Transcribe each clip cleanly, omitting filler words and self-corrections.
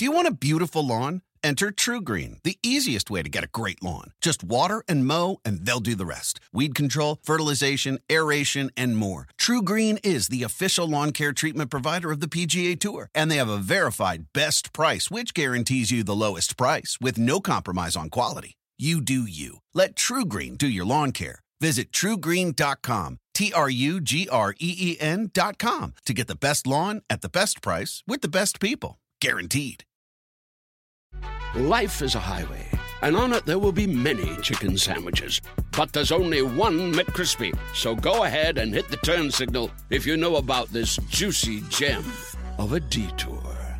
Do you want a beautiful lawn? Enter TruGreen, the easiest way to get a great lawn. Just water and mow, and they'll do the rest. Weed control, fertilization, aeration, and more. TruGreen is the official lawn care treatment provider of the PGA Tour, and they have a verified best price, which guarantees you the lowest price with no compromise on quality. You do you. Let TruGreen do your lawn care. Visit TruGreen.com, TruGreen.com, to get the best lawn at the best price with the best people. Guaranteed. Life is a highway, and on it there will be many chicken sandwiches. But there's only one McCrispy. So go ahead and hit the turn signal if you know about this juicy gem of a detour.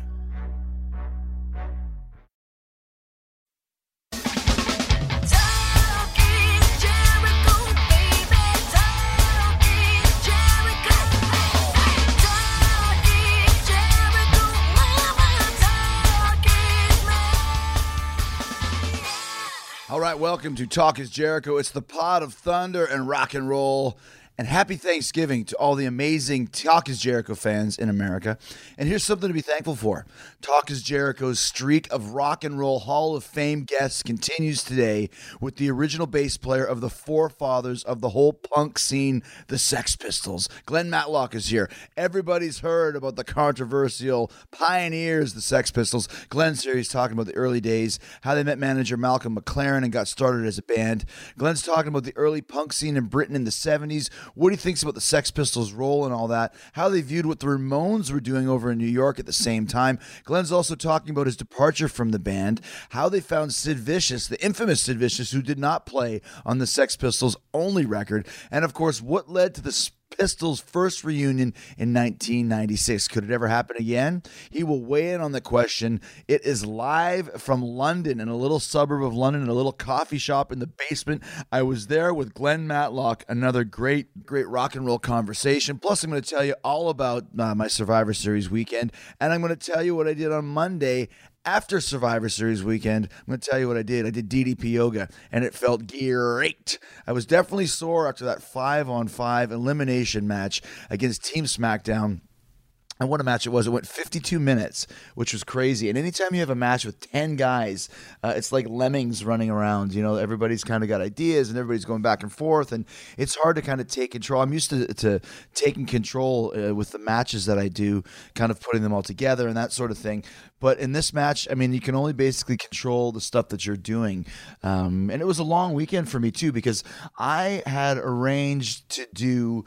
All right, welcome to Talk is Jericho. It's the pod of thunder and rock and roll. And happy Thanksgiving to all the amazing Talk is Jericho fans in America. And here's something to be thankful for. Talk is Jericho's streak of rock and roll Hall of Fame guests continues today with the original bass player of the forefathers of the whole punk scene, the Sex Pistols. Glenn Matlock is here. Everybody's heard about the controversial pioneers, the Sex Pistols. Glenn's here. He's talking about the early days, how they met manager Malcolm McLaren and got started as a band. Glenn's talking about the early punk scene in Britain in the 70s, what he thinks about the Sex Pistols' role and all that, how they viewed what the Ramones were doing over in New York at the same time. Glenn's also talking about his departure from the band, how they found Sid Vicious, the infamous Sid Vicious, who did not play on the Sex Pistols' only record, and of course, what led to the Pistols' first reunion in 1996. Could it ever happen again? He will weigh in on the question. It is live from London, in a little suburb of London, in a little coffee shop in the basement. I was there with Glenn Matlock, another great rock and roll conversation. Plus, I'm going to tell you all about my Survivor Series weekend, and I'm going to tell you what I did on Monday after Survivor Series weekend. I'm going to tell you what I did. I did DDP yoga, and it felt great. I was definitely sore after that 5-on-5 elimination match against Team SmackDown. And what a match it was. It went 52 minutes, which was crazy. And anytime you have a match with 10 guys, it's like lemmings running around. You know, everybody's kind of got ideas and everybody's going back and forth. And it's hard to kind of take control. I'm used to taking control with the matches that I do, kind of putting them all together and that sort of thing. But in this match, I mean, you can only basically control the stuff that you're doing. And it was a long weekend for me, too, because I had arranged to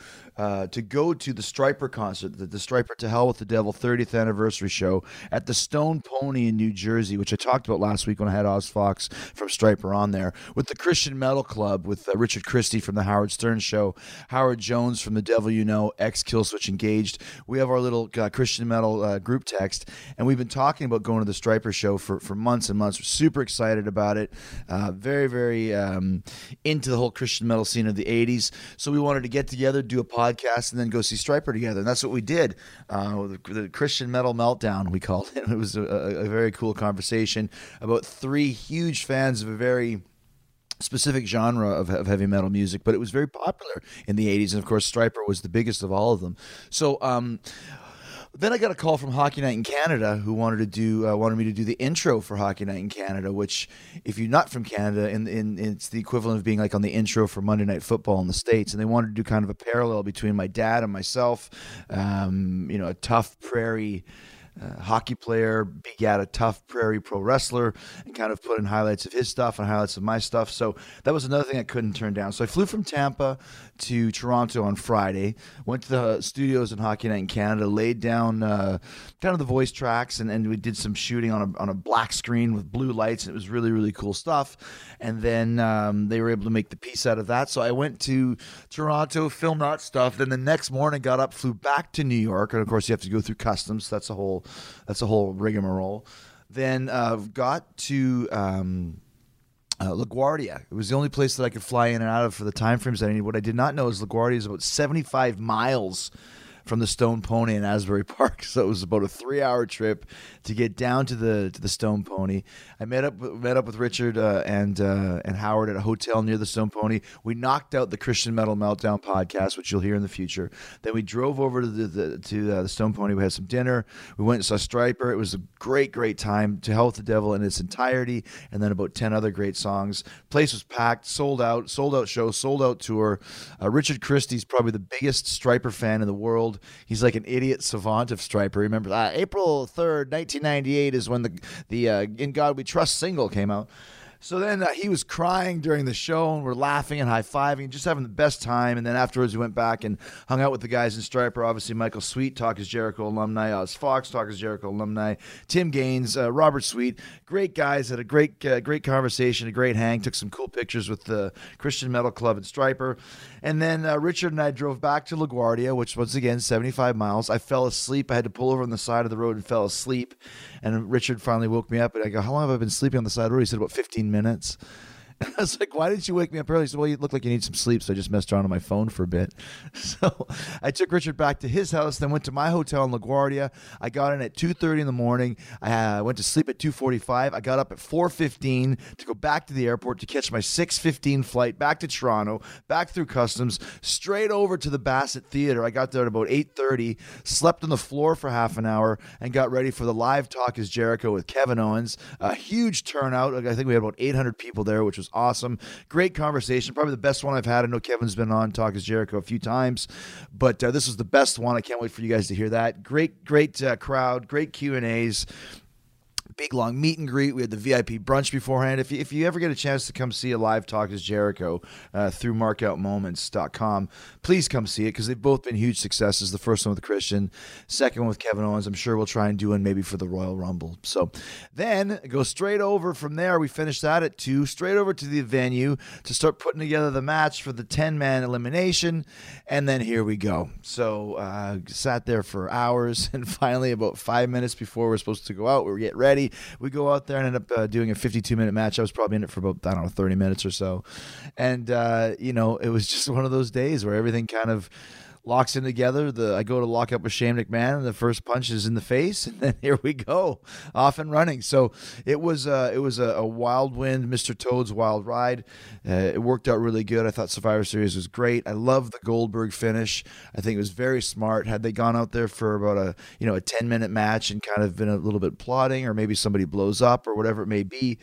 go to the Stryper concert, the Stryper to Hell with the Devil 30th anniversary show at the Stone Pony in New Jersey, which I talked about last week when I had Oz Fox from Stryper on there, with the Christian Metal Club, with Richard Christie from the Howard Stern Show, Howard Jones from The Devil You Know, ex-Killswitch Engaged. We have our little Christian Metal group text, and we've been talking about going to the Stryper show for months and months. We're super excited about it. Very, very into the whole Christian metal scene of the 80s. So we wanted to get together, do a podcast, and then go see Stryper together. And that's what we did. The Christian Metal Meltdown, we called it. It was a very cool conversation about three huge fans of a very specific genre of heavy metal music, but it was very popular in the 80s. And of course, Stryper was the biggest of all of them. So, then I got a call from Hockey Night in Canada, who wanted me to do the intro for Hockey Night in Canada, which, if you're not from Canada, it's the equivalent of being like on the intro for Monday Night Football in the States. And they wanted to do kind of a parallel between my dad and myself. A tough prairie hockey player begat a tough prairie pro wrestler, and kind of put in highlights of his stuff and highlights of my stuff. So that was another thing I couldn't turn down. So I flew from Tampa to Toronto on Friday, went to the studios in Hockey Night in Canada, laid down kind of the voice tracks, and we did some shooting on a black screen with blue lights, and it was really, really cool stuff. And then they were able to make the piece out of that. So I went to Toronto, filmed that stuff. Then the next morning, got up, flew back to New York, and of course you have to go through customs. That's a whole rigmarole. Then got to LaGuardia. It was the only place that I could fly in and out of for the time frames that I needed. What I did not know is LaGuardia is about 75 miles from the Stone Pony in Asbury Park. So it was about a 3-hour trip to get down to the Stone Pony. I met up with Richard and Howard at a hotel near the Stone Pony. We knocked out the Christian Metal Meltdown podcast, which you'll hear in the future. Then we drove over to the Stone Pony. We had some dinner. We went and saw Stryper. It was a great time. To Hell with the Devil in its entirety, and then about 10 other great songs. Place was packed, sold out show, sold out tour. Richard Christie's probably the biggest Stryper fan in the world. He's like an idiot savant of Stryper. Remember, April 3rd, 1998 is when the In God We Trust single came out. So then he was crying during the show, and we're laughing and high-fiving, just having the best time. And then afterwards, we went back and hung out with the guys in Stryper. Obviously, Michael Sweet, Talk is Jericho alumni. Oz Fox, Talk is Jericho alumni. Tim Gaines, Robert Sweet. Great guys. Had a great conversation, a great hang. Took some cool pictures with the Christian Metal Club at Stryper. And then Richard and I drove back to LaGuardia, which once again, 75 miles. I fell asleep. I had to pull over on the side of the road and fell asleep. And Richard finally woke me up, and I go, "How long have I been sleeping on the side of the road?" He said, "About 15 minutes." And I was like, "Why didn't you wake me up early?" He said, "Well, you look like you need some sleep." So I just messed around on my phone for a bit. So I took Richard back to his house, then went to my hotel in LaGuardia. I got in at 2:30 in the morning. I went to sleep at 2:45. I got up at 4:15 to go back to the airport to catch my 6:15 flight back to Toronto, back through customs, straight over to the Bassett Theatre. I got there at about 8:30, slept on the floor for half an hour, and got ready for the live Talk is Jericho with Kevin Owens. A huge turnout. I think we had about 800 people there, which was awesome. Great conversation. Probably the best one I've had. I know Kevin's been on Talk is Jericho a few times, but this was the best one. I can't wait for you guys to hear that. Great crowd. Great Q&As. Big long meet and greet. We had the VIP brunch beforehand. If you ever get a chance to come see a live Talk is Jericho through markoutmoments.com, please come see it, because they've both been huge successes. The first one with Christian, second one with Kevin Owens. I'm sure we'll try and do one maybe for the Royal Rumble. So then go straight over from there. We finished that at 2, straight over to the venue to start putting together the match for the 10-man elimination. And then here we go. So sat there for hours, and finally about 5 minutes before we're supposed to go out, we get ready. We go out there and end up doing a 52-minute match. I was probably in it for about, 30 minutes or so. And, it was just one of those days where everything kind of locks in together. I go to lock up with Shane McMahon, and the first punch is in the face, and then here we go, off and running. So it was a wild wind, Mr. Toad's wild ride. It worked out really good. I thought Survivor Series was great. I love the Goldberg finish. I think it was very smart. Had they gone out there for about a 10-minute match and kind of been a little bit plotting, or maybe somebody blows up or whatever it may be,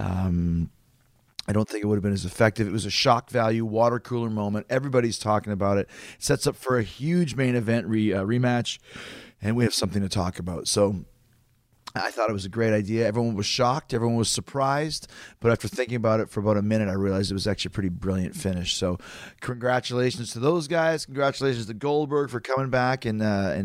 I don't think it would have been as effective. It was a shock value, water cooler moment. Everybody's talking about it. It sets up for a huge main event rematch, and we have something to talk about. So I thought it was a great idea. Everyone was shocked. Everyone was surprised. But after thinking about it for about a minute, I realized it was actually a pretty brilliant finish. So congratulations to those guys. Congratulations to Goldberg for coming back and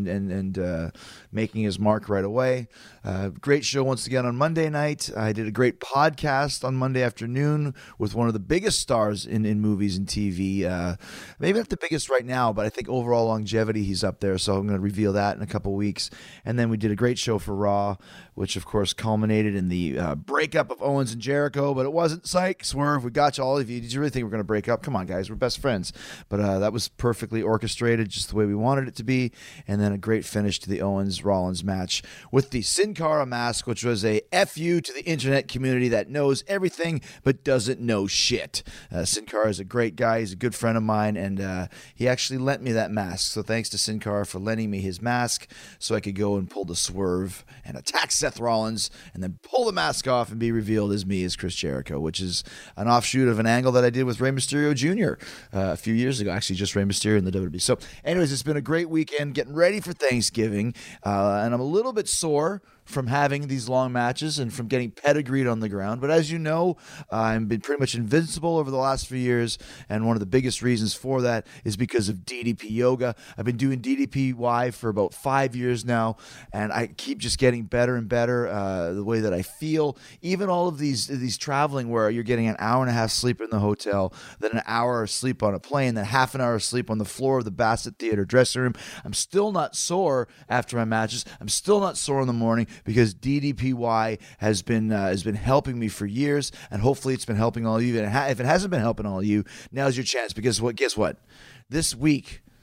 making his mark right away. Great show once again on Monday night. I did a great podcast on Monday afternoon with one of the biggest stars in movies and TV. Maybe not the biggest right now, but I think overall longevity, he's up there. So I'm going to reveal that in a couple weeks. And then we did a great show for Raw, which of course culminated in the breakup of Owens and Jericho, but it wasn't. Psych, Swerve, we got you, all of you. Did you really think we're going to break up? Come on, guys, we're best friends. But that was perfectly orchestrated, just the way we wanted it to be. And then a great finish to the Owens-Rollins match with the Sin Cara mask, which was a FU to the internet community that knows everything but doesn't know shit. Sin Cara is a great guy. He's a good friend of mine, and he actually lent me that mask. So thanks to Sin Cara for lending me his mask so I could go and pull the Swerve and attack Seth Rollins and then pull the mask off and be revealed as me, as Chris Jericho, which is an offshoot of an angle that I did with Rey Mysterio Jr. A few years ago. Actually, just Rey Mysterio in the WWE. So anyways, it's been a great weekend getting ready for Thanksgiving, and I'm a little bit sore from having these long matches and from getting pedigreed on the ground. But as you know, I've been pretty much invincible over the last few years, and one of the biggest reasons for that is because of DDP Yoga. I've been doing DDPY for about 5 years now, and I keep just getting better and better, the way that I feel. Even all of these traveling where you're getting an hour and a half sleep in the hotel, then an hour of sleep on a plane, then half an hour of sleep on the floor of the Bassett Theatre dressing room. I'm still not sore after my matches. I'm still not sore in the morning, because DDPY has been helping me for years, and hopefully it's been helping all of you. And if it hasn't been helping all of you, now's your chance, because guess what? This week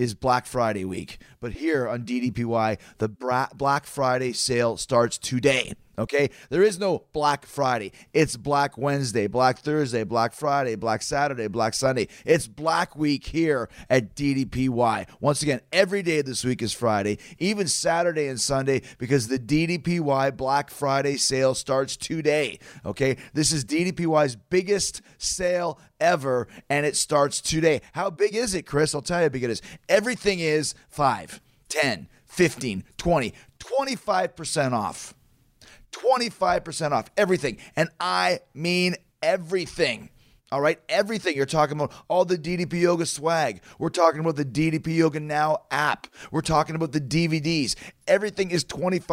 is Black Friday week. But here on DDPY, the Black Friday sale starts today. Okay? There is no Black Friday. It's Black Wednesday, Black Thursday, Black Friday, Black Saturday, Black Sunday. It's Black Week here at DDPY. Once again, every day this week is Friday, even Saturday and Sunday, because the DDPY Black Friday sale starts today. Okay? This is DDPY's biggest sale ever, and it starts today. How big is it, Chris? I'll tell you how big it is. Everything is 5, 10, 15, 20, 25% off. 25% off everything. And I mean everything. All right, everything. You're talking about all the DDP Yoga swag. We're talking about the DDP Yoga Now app. We're talking about the DVDs. Everything is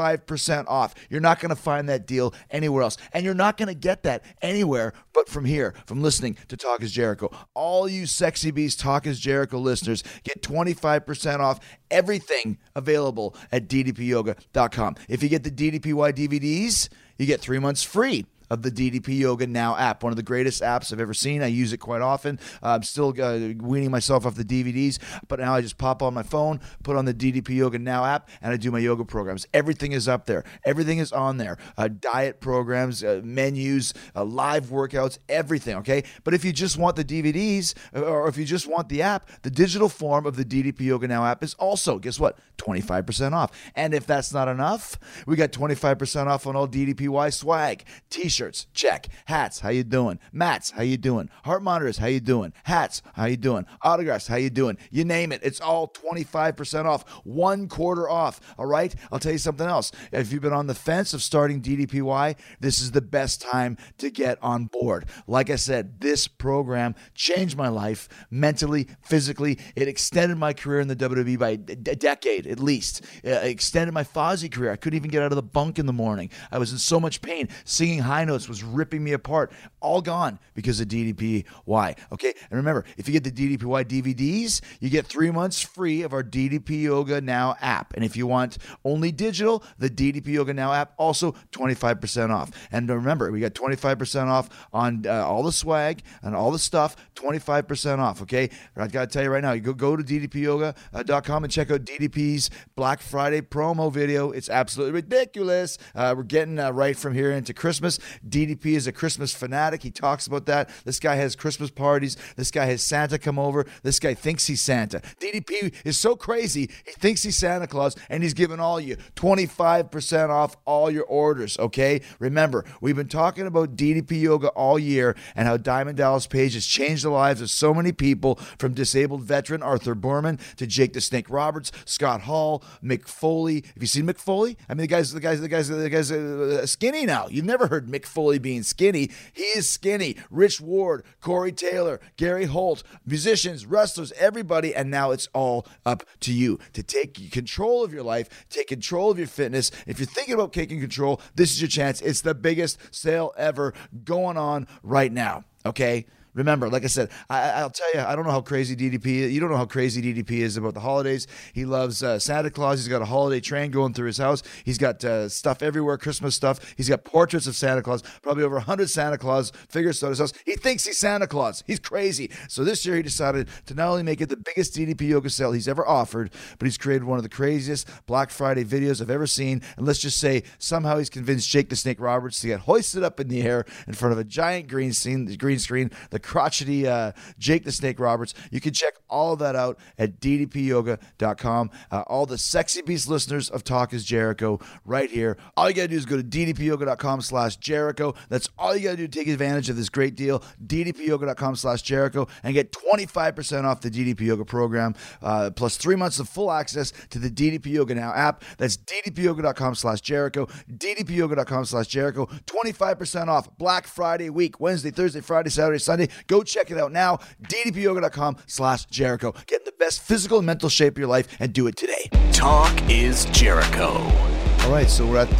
25% off. You're not going to find that deal anywhere else. And you're not going to get that anywhere but from here, from listening to Talk is Jericho. All you Sexy Beast Talk is Jericho listeners get 25% off everything available at ddpyoga.com. If you get the DDPY DVDs, you get 3 months free of the DDP Yoga Now app, one of the greatest apps I've ever seen. I use it quite often. I'm still weaning myself off the DVDs, but now I just pop on my phone, put on the DDP Yoga Now app, and I do my yoga programs. Everything is up there. Everything is on there. Diet programs, menus, live workouts, everything, okay? But if you just want the DVDs, or if you just want the app, the digital form of the DDP Yoga Now app is also, guess what, 25% off. And if that's not enough, we got 25% off on all DDPY swag, t-shirts, check. Hats, how you doing? Mats, how you doing? Heart monitors, how you doing? Hats, how you doing? Autographs, how you doing? You name it. It's all 25% off, 1/4 off. All right? I'll tell you something else. If you've been on the fence of starting DDPY, this is the best time to get on board. Like I said, this program changed my life mentally, physically. It extended my career in the WWE by a decade at least. It extended my Fozzy career. I couldn't even get out of the bunk in the morning. I was in so much pain. Singing high notes was ripping me apart. All gone because of DDPY. Okay? And remember, if you get the DDPY DVDs, you get 3 months free of our DDP Yoga Now app. And if you want only digital, the DDP Yoga Now app, also 25% off. And remember, we got 25% off on all the swag and all the stuff, 25% off, okay? I've got to tell you right now, you go to ddpyoga.com and check out DDP's Black Friday promo video. It's absolutely ridiculous. We're getting right from here into Christmas. DDP is a Christmas fanatic. He talks about that. This guy has Christmas parties. This guy has Santa come over. This guy thinks he's Santa. DDP is so crazy, he thinks he's Santa Claus, and he's giving all you 25% off all your orders, okay? Remember, we've been talking about DDP Yoga all year and how Diamond Dallas Page has changed the lives of so many people, from disabled veteran Arthur Berman to Jake the Snake Roberts, Scott Hall, Mick Foley. Have you seen Mick Foley? I mean, the guy's skinny now. You've never heard Mick Foley being skinny. He is skinny. Rich Ward, Corey Taylor, Gary Holt, musicians, wrestlers, everybody. And now it's all up to you to take control of your life, take control of your fitness. If you're thinking about taking control, this is your chance. It's the biggest sale ever going on right now. Okay? Remember, like I said, I'll tell you, I don't know how crazy DDP is. You don't know how crazy DDP is about the holidays. He loves Santa Claus. He's got a holiday train going through his house. He's got stuff everywhere, Christmas stuff. He's got portraits of Santa Claus, probably over 100 Santa Claus figures at his house. He thinks he's Santa Claus. He's crazy. So this year he decided to not only make it the biggest DDP Yoga sale he's ever offered, but he's created one of the craziest Black Friday videos I've ever seen. And let's just say somehow he's convinced Jake the Snake Roberts to get hoisted up in the air in front of a giant green screen, the crotchety Jake the Snake Roberts. You can check all of that out at ddpyoga.com. All the Sexy Beast listeners of Talk is Jericho right here. All you got to do is go to ddpyoga.com/Jericho. That's all you got to do to take advantage of this great deal. ddpyoga.com/Jericho and get 25% off the DDP Yoga program, plus 3 months of full access to the DDP Yoga Now app. That's ddpyoga.com/Jericho, ddpyoga.com/Jericho. 25% off Black Friday week, Wednesday, Thursday, Friday, Saturday, Sunday. Go check it out now, ddpyoga.com/Jericho. Get in the best physical and mental shape of your life and do it today. Talk is Jericho. All right, so we're at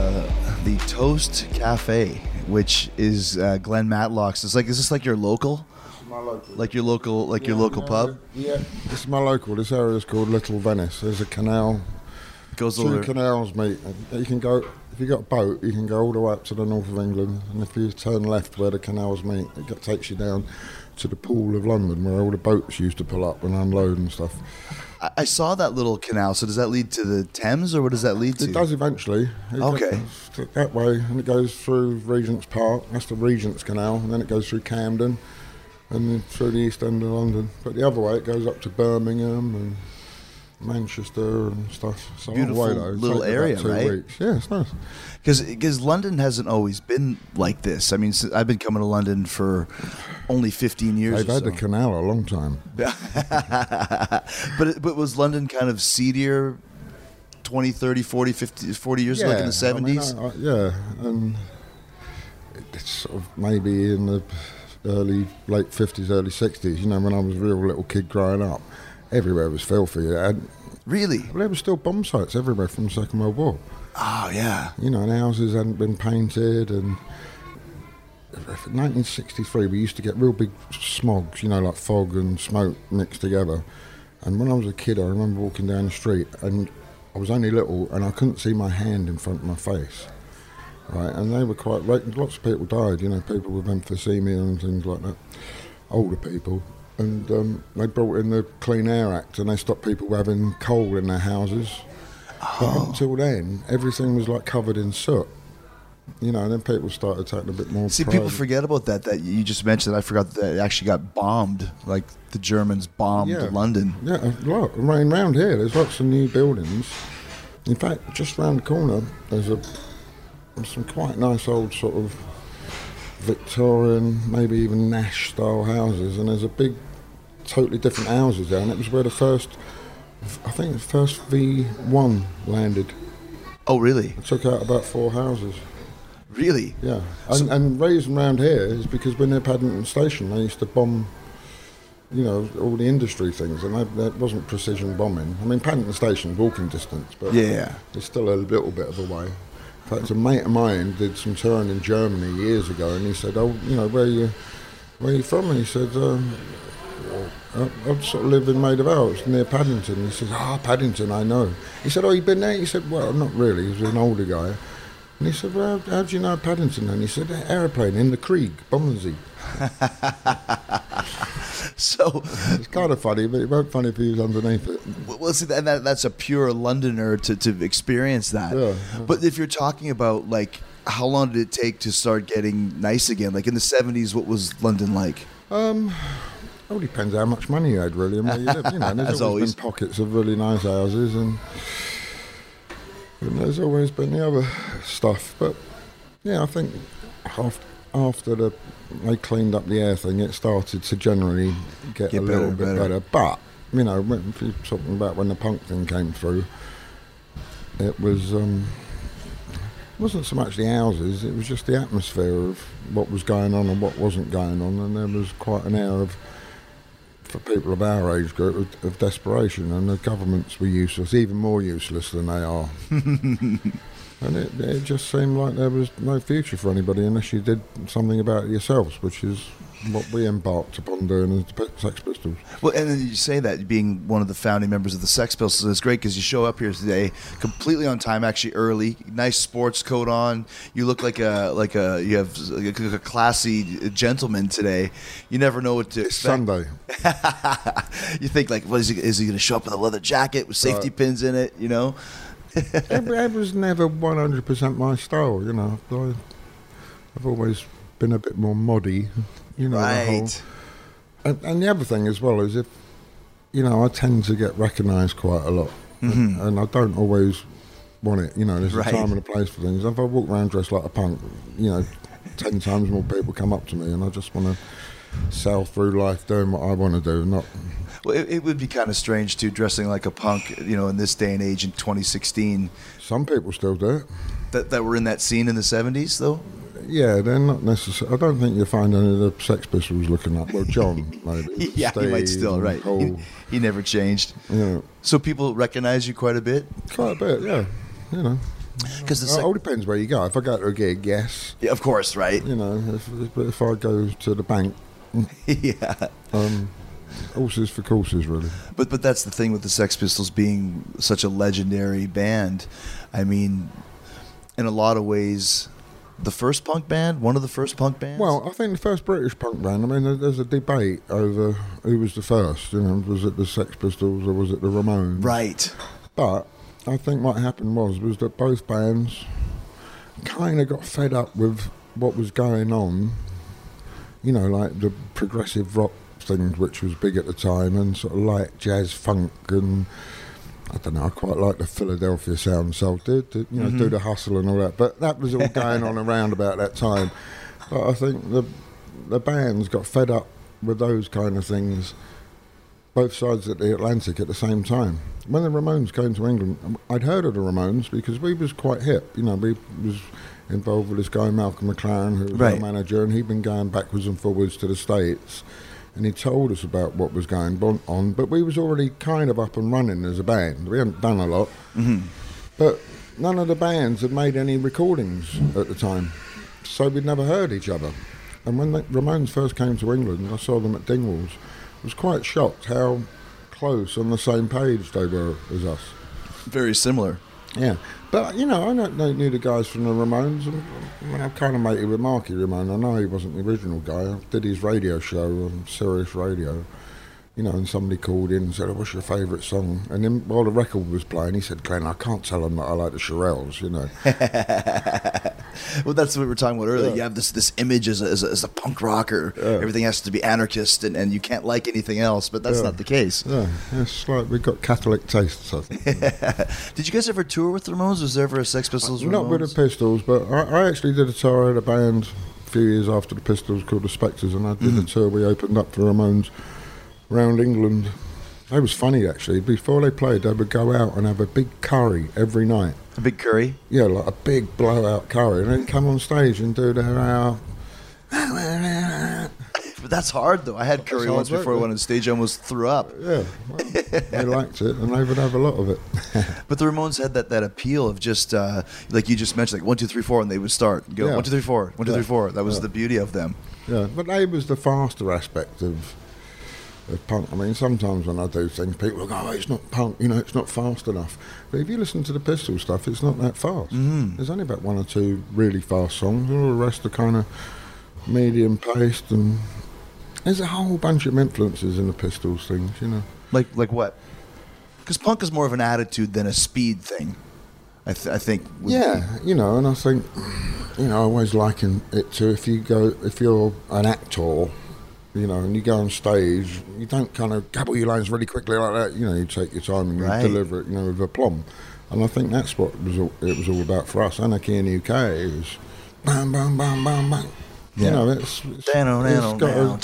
the Toast Cafe, which is Glenn Matlock's. Is this like your local? It's my local. Like your local pub? Yeah, it's my local. This area is called Little Venice. There's a canal. Goes Two over. canals meet. You can go. If you got a boat, you can go all the way up to the north of England, and if you turn left where the canals meet, it takes you down to the Pool of London, where all the boats used to pull up and unload and stuff. I saw that little canal. So does that lead to the Thames, or what does that lead to? It does eventually. Okay. Goes that way, and it goes through Regent's Park. That's the Regent's Canal, and then it goes through Camden, and then through the East End of London. But the other way, it goes up to Birmingham and Manchester and stuff. It's a long Beautiful way, though. little Take area, about 2 right? weeks. Yeah, it's nice. Because London hasn't always been like this. I mean, I've been coming to London for only 15 years They've or had so. the canal a long time. But was London kind of seedier 20, 30, 40, 50, 40 years ago, like in the 70s? Yeah, and it's sort of maybe in the late 50s, early 60s, you know, when I was a real little kid growing up, everywhere was filthy. Really? Well, there were still bomb sites everywhere from the Second World War. Oh, yeah. You know, and houses hadn't been painted, and in 1963 we used to get real big smogs, you know, like fog and smoke mixed together. And when I was a kid, I remember walking down the street, and I was only little, and I couldn't see my hand in front of my face. Right, and they were quite. Lots of people died, you know, people with emphysema and things like that, older people. And they brought in the Clean Air Act, and they stopped people having coal in their houses. But up until then, everything was like covered in soot. You know, and then people started taking a bit more See, pride. people forget about that you just mentioned. I forgot that it actually got bombed. Like, the Germans bombed London. Yeah, a lot. Around here, there's lots of new buildings. In fact, just round the corner, there's some quite nice old sort of Victorian, maybe even Nash-style houses, and there's a big, totally different houses there, and it was where the first V1 landed. Oh, really? It took out about 4 houses. Really? Yeah, and the reason around here is because when they're Paddington Station, they used to bomb, you know, all the industry things, and that wasn't precision bombing. I mean, Paddington Station's walking distance, but Yeah. it's still a little bit of a way. In fact, a mate of mine did some touring in Germany years ago, and he said, "Oh, you know, where are you from?" And he said, "I sort of live in Maid of Vale, near Paddington." He said, Paddington, I know." He said, "Oh, you been there?" He said, "Well, not really." He was an older guy. And he said, "Well, how do you know Paddington?" And he said, "Aeroplane in the Krieg, Bommersee." So, It's kind of funny, but it won't funny if he was underneath it. well, see, that's a pure Londoner to experience that. Yeah. But if you're talking about, like, how long did it take to start getting nice again? Like, in the 70s, what was London like? It depends how much money you had, really, and where you lived. You know, there's As always always. been pockets of really nice houses, and there's always been the other stuff. But yeah, I think after they cleaned up the air thing, it started to generally get a little bit better. But you know, if you're talking about when the punk thing came through, it was wasn't so much the houses; it was just the atmosphere of what was going on and what wasn't going on, and there was quite an air of, for people of our age group, of desperation, and the governments were useless, even more useless than they are. And it just seemed like there was no future for anybody unless you did something about it yourselves, which is what we embarked upon doing as the Sex Pistols. Well, and then you say that, being one of the founding members of the Sex Pistols, it's great because you show up here today completely on time, actually early, nice sports coat on. You look like you have a classy gentleman today. You never know what to expect. Sunday. You think, like, what is he going to show up with a leather jacket with safety pins in it, you know? It was never 100% my style, you know. I've always been a bit more moddy, you know. Right. And the other thing as well is, if you know, I tend to get recognised quite a lot, and I don't always want it. You know, there's a time and a place for things. If I walk around dressed like a punk, you know, 10 times more people come up to me, and I just want to sail through life doing what I want to do, not. Well, it would be kind of strange, too, dressing like a punk, you know, in this day and age in 2016. Some people still do it. That were in that scene in the 70s, though? Yeah, they're not necessarily. I don't think you'll find any of the Sex Pistols looking up. Well, John, maybe. Yeah, he might Steve still, and right. Paul. He never changed. Yeah. So people recognize you quite a bit? Quite a bit, yeah. You know. Because It all depends where you go. If I go to a gig, yes. yeah, of course, right? You know, if I go to the bank, Yeah. horses for courses, really. But that's the thing with the Sex Pistols being such a legendary band. I mean, in a lot of ways, the first punk band, one of the first punk bands? Well, I think the first British punk band, I mean, there's a debate over who was the first, was it the Sex Pistols or was it the Ramones? Right. But I think what happened was that both bands kind of got fed up with what was going on, like the progressive rock thing, which was big at the time, and sort of light jazz funk, and I don't know, I quite like the Philadelphia sound, so do the hustle and all that, but that was all going on around about that time. But I think the bands got fed up with those kind of things, both sides of the Atlantic at the same time. When the Ramones came to England, I'd heard of the Ramones because we was quite hip, we was involved with this guy Malcolm McLaren, who was our manager, and he'd been going backwards and forwards to the States, and he told us about what was going on, but we was already kind of up and running as a band. We hadn't done a lot, but none of the bands had made any recordings at the time, so we'd never heard each other. And when the Ramones first came to England, I saw them at Dingwalls, I was quite shocked how close on the same page they were as us. Very similar. Yeah, but I knew the guys from the Ramones, and I kind of mated with Marky Ramone. I know he wasn't the original guy. I did his radio show on Sirius Radio, and somebody called in and said, "What's your favourite song?" And then while the record was playing, he said, "Glenn, I can't tell them that I like the Shirelles." Well, that's what we were talking about earlier. You have this image as a punk rocker. Everything has to be anarchist, and you can't like anything else, but that's not the case. Yeah, it's like we've got Catholic tastes, I think. Did you guys ever tour with the Ramones? Was there ever a Sex Pistols Ramones? Not with the Pistols, but I actually did a tour at a band a few years after the Pistols called the Spectres, and I did a tour. We opened up for the Ramones around England. It was funny, actually. Before they played, they would go out and have a big curry every night. A big curry? Yeah, like a big blowout curry. And they'd come on stage and do their... But that's hard, though. I had curry once before I went on stage. I almost threw up. Yeah, well, they liked it, and they would have a lot of it. But the Ramones had that appeal of just, like you just mentioned, like 1, 2, 3, 4, and they would start. Go 1, 2, 3, 4, 1, 2, 3, 4. That was the beauty of them. Yeah, but they was the faster aspect of punk. I mean, sometimes when I do things, people go, "Oh, it's not punk, it's not fast enough." But if you listen to the Pistol stuff, it's not that fast. There's only about 1 or 2 really fast songs. All the rest are kind of medium paced, and there's a whole bunch of influences in the Pistols things, Like what? Because punk is more of an attitude than a speed thing. I think. Yeah, and I think, I always liken it to if you're an actor. And you go on stage, you don't kind of gabble your lines really quickly like that. You take your time and you deliver it, with aplomb. And I think that's what it was all about for us. Anarchy in the UK is bam, bam, bam, bam, bam. Yeah. It's got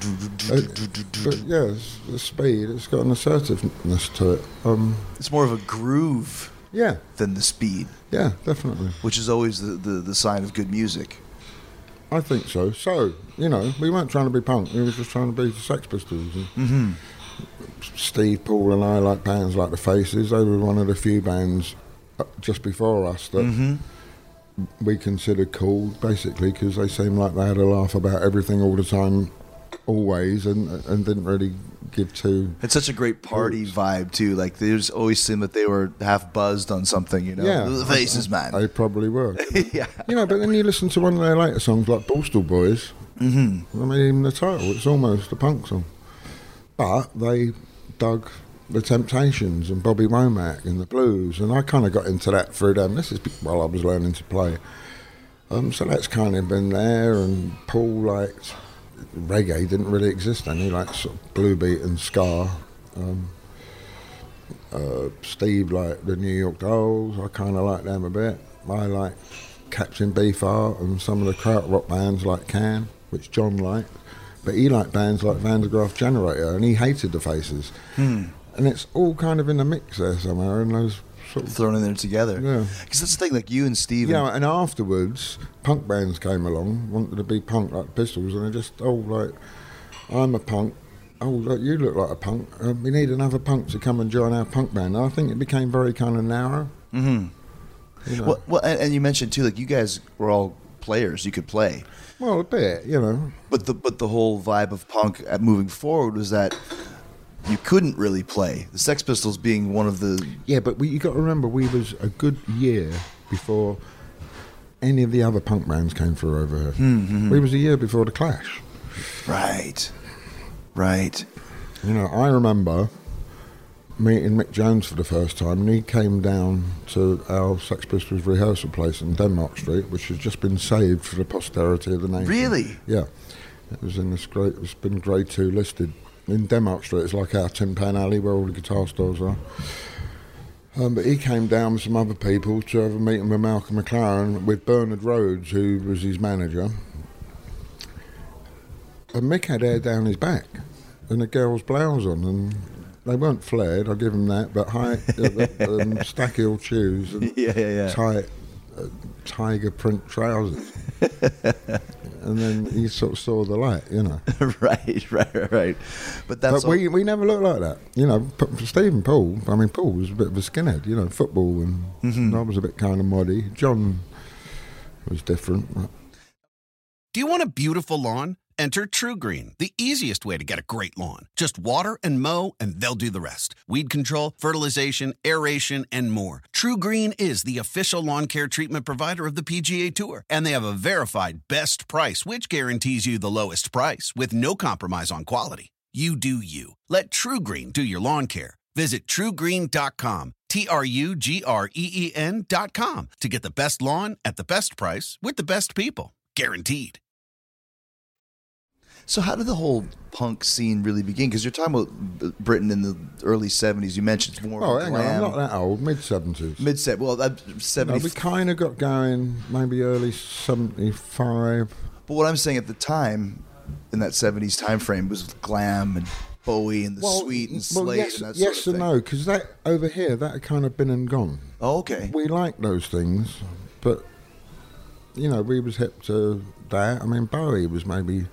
the speed. It's got an assertiveness to it. It's more of a groove. Yeah. Than the speed. Yeah, definitely. Which is always the sign of good music. I think so. So, we weren't trying to be punk. We were just trying to be the Sex Pistols. Steve, Paul and I like bands like the Faces. They were one of the few bands just before us that we considered cool, basically, because they seemed like they had a laugh about everything all the time, always, and didn't really give two. It's such a great party vibe, too. Like, they just always seemed that they were half buzzed on something, Yeah. The Faces, man. They probably were. Yeah. But then you listen to one of their later songs, like Postal Boys. I mean, even the title, it's almost a punk song. But they dug the Temptations and Bobby Womack and the blues, and I kind of got into that through them. This is while I was learning to play. So that's kind of been there, and Paul liked... reggae didn't really exist then. He liked sort of blue beat and ska. Steve liked the New York Dolls. I kind of like them a bit. I like Captain Beefheart and some of the krautrock bands like Can, which John liked. But he liked bands like Van der Graaf Generator, and he hated the Faces. And it's all kind of in the mix there somewhere, and those sort of thrown in there together. Yeah. Because that's the thing, like you and Steve. And afterwards, punk bands came along, wanted to be punk like the Pistols, and they just, I'm a punk. You look like a punk. We need another punk to come and join our punk band. And I think it became very kind of narrow. Well, and you mentioned too, like you guys were all players. You could play. Well, a bit, But the whole vibe of punk moving forward was that you couldn't really play. The Sex Pistols being one of the... Yeah, but you got to remember, we was a good year before any of the other punk bands came through over here. Mm-hmm. We was a year before the Clash. Right. You know, I remember meeting Mick Jones for the first time, and he came down to our Sex Pistols rehearsal place in Denmark Street, which has just been saved for the posterity of the nation. Really? Yeah. It was in this great. It's been Grade 2 listed in Denmark Street. It's like our Tin Pan Alley where all the guitar stores are. But he came down with some other people to have a meeting with Malcolm McLaren, with Bernard Rhodes, who was his manager. And Mick had hair down his back and a girl's blouse on, and they weren't flared, I'll give him that, but high, stack-heel shoes and tight tiger print trousers. And then you sort of saw the light, you know. Right. But we never looked like that, you know. Stephen Paul, I mean, Paul was a bit of a skinhead, you know, football, and I was a bit kind of muddy. John was different. Do you want a beautiful lawn? Enter True Green, the easiest way to get a great lawn. Just water and mow, and they'll do the rest. Weed control, fertilization, aeration, and more. True Green is the official lawn care treatment provider of the PGA Tour, and they have a verified best price, which guarantees you the lowest price with no compromise on quality. You do you. Let True Green do your lawn care. Visit truegreen.com, TRUGREEN.com, to get the best lawn at the best price with the best people. Guaranteed. So how did the whole punk scene really begin? Because you're talking about Britain in the early 70s. You mentioned it's more hang on, I'm not that old, mid-70s. Well, 70s. We kind of got going maybe early 75. But what I'm saying at the time, in that 70s time frame, was glam and Bowie and the Sweet and Slade and that sort of thing. Yes and no, because that over here, that had kind of been and gone. Oh, okay. We liked those things, but, you know, we was hip to that. I mean, Bowie was maybe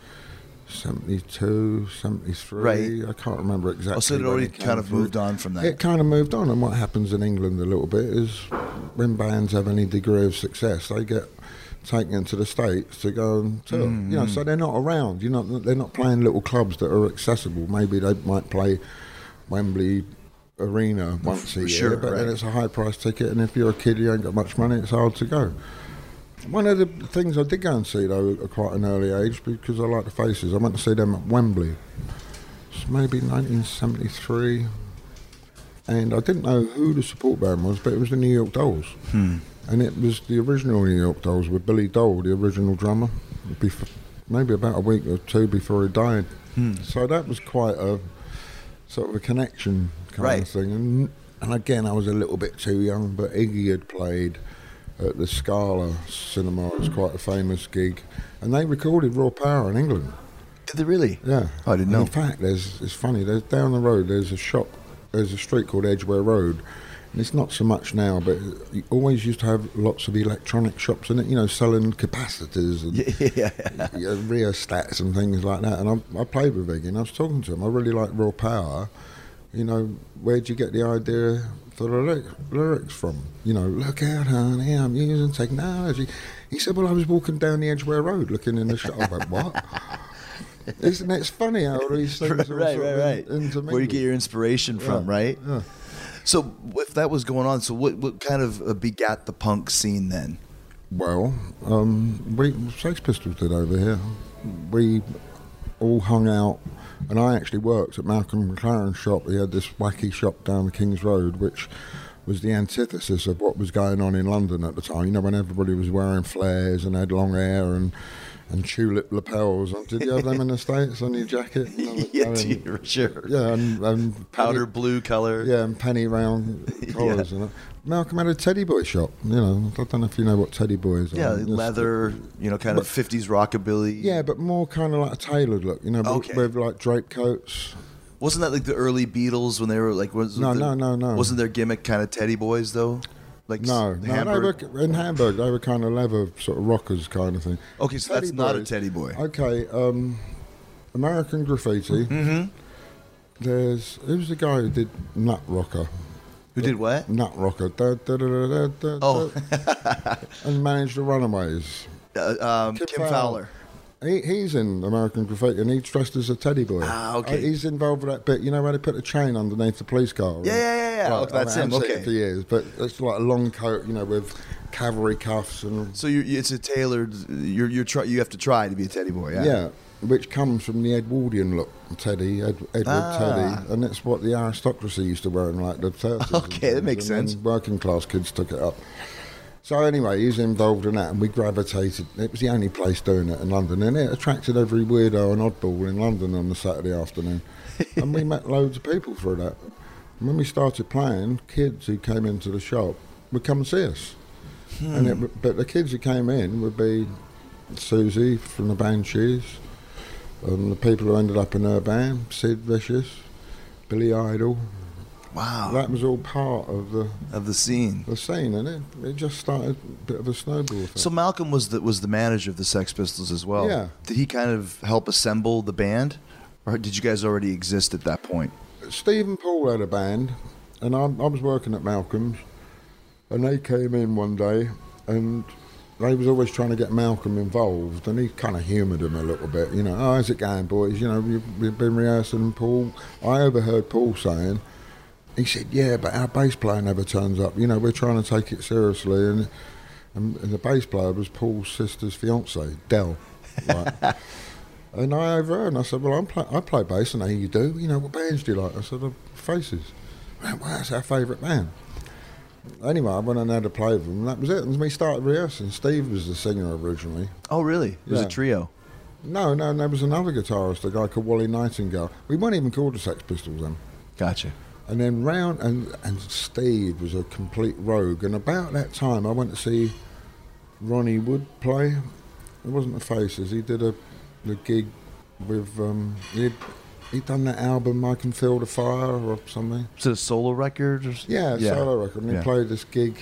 72, 73. Right. I can't remember exactly. So it already kind of moved on from that. It kind of moved on, and what happens in England a little bit is when bands have any degree of success, they get taken into the States to go and tour. You know, so they're not around. They're not playing little clubs that are accessible. Maybe they might play Wembley Arena once a year, but then it's a high price ticket, and if you're a kid, you ain't got much money, it's hard to go. One of the things I did go and see, though, at quite an early age, because I like the Faces, I went to see them at Wembley. It's maybe 1973. And I didn't know who the support band was, but it was the New York Dolls. And it was the original New York Dolls with Billy Dole, the original drummer, maybe about a week or two before he died. So that was quite a sort of a connection kind of thing. And again, I was a little bit too young, but Iggy had played at the Scala Cinema. It was quite a famous gig, and they recorded Raw Power in England. Did they really? Yeah. Oh, I didn't know. In fact, it's funny, there's down the road there's a street called Edgware Road, and it's not so much now, but you always used to have lots of electronic shops in it, you know, selling capacitors and rheostats and things like that. And I played with Iggy, and I was talking to him. I really like Raw Power. You know, where'd you get the idea for the lyrics from? You know, look out, honey, I'm using technology. He said, well, I was walking down the Edgware Road looking in the shop. I went, what? Isn't it funny how these things are right. Where you get your inspiration from, right? Yeah. So if that was going on, so what kind of begat the punk scene then? Well, Sex Pistols did over here. We all hung out, and I actually worked at Malcolm McLaren's shop. He had this wacky shop down the King's Road, which was the antithesis of what was going on in London at the time. You know, when everybody was wearing flares and had long hair and tulip lapels. Did you have them in the States on your jacket? Sure. Yeah, and powder blue color. Yeah, and penny round collars. And Malcolm had a Teddy Boy shop. You know, I don't know if you know what Teddy Boys are. Yeah, leather, kind of 50s rockabilly. Yeah, but more kind of like a tailored look, with like drape coats. Wasn't that like the early Beatles when they were like... No. Wasn't their gimmick kind of Teddy Boys, though? Like no, Hamburg? in Hamburg they were kind of leather sort of rockers kind of thing. Okay, so that's not a Teddy Boy. Okay, American Graffiti. Who's the guy who did Nut Rocker? Who did what? Nut Rocker. And managed the Runaways. Kim Fowler. He's in American Graffiti, and he's dressed as a teddy boy. Ah, okay. He's involved with that bit, where they put a chain underneath the police car. Yeah. Right, That's him. I haven't seen Okay. it for years, but it's like a long coat, with cavalry cuffs and. So it's a tailored. You have to try to be a teddy boy. Yeah. Yeah, which comes from the Edwardian look, Teddy, Edward Teddy, and that's what the aristocracy used to wear in like the 30s. Okay, that makes sense. And working class kids took it up. So anyway, he's involved in that, and we gravitated. It was the only place doing it in London, and it attracted every weirdo and oddball in London on the Saturday afternoon. And we met loads of people through that. And when we started playing, kids who came into the shop would come and see us. But the kids who came in would be Susie from the Banshees, the people who ended up in her band, Sid Vicious, Billy Idol. Wow. That was all part of the scene. The scene, and it just started a bit of a snowball thing. So Malcolm was the manager of the Sex Pistols as well. Yeah. Did he kind of help assemble the band, or did you guys already exist at that point? Steve and Paul had a band, and I was working at Malcolm's, and they came in one day, and they was always trying to get Malcolm involved, and he kind of humoured him a little bit. Oh, how's it going, boys? We've been rehearsing. And Paul, I overheard Paul saying, he said, yeah, but our bass player never turns up. We're trying to take it seriously. And the bass player was Paul's sister's fiancé, Del. Right? And I overheard, and I said, well, I play bass. And you do? What bands do you like? I said, Faces. Well, that's our favourite band. Anyway, I went and had a play with them, and that was it. And we started rehearsing. Steve was the singer originally. Oh, really? It was a trio? No, there was another guitarist, a guy called Wally Nightingale. We weren't even called the Sex Pistols then. Gotcha. And then and Steve was a complete rogue. And about that time, I went to see Ronnie Wood play. It wasn't the Faces. He did the gig with he'd done that album I Can Feel the Fire or something. Was it a solo record? Or Solo record. And he played this gig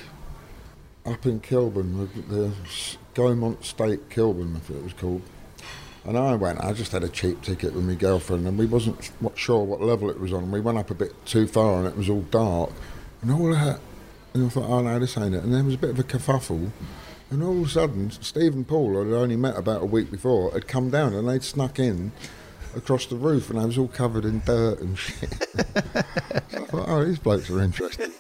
up in Kilburn, the Gaumont State Kilburn, I think it was called. And I just had a cheap ticket with my girlfriend, and we wasn't sure what level it was on. We went up a bit too far, and it was all dark. And all that, and I thought, oh no, this ain't it. And there was a bit of a kerfuffle, and all of a sudden, Steve and Paul, who I'd only met about a week before, had come down, and they'd snuck in across the roof, and I was all covered in dirt and shit. So I thought, oh, these blokes are interesting.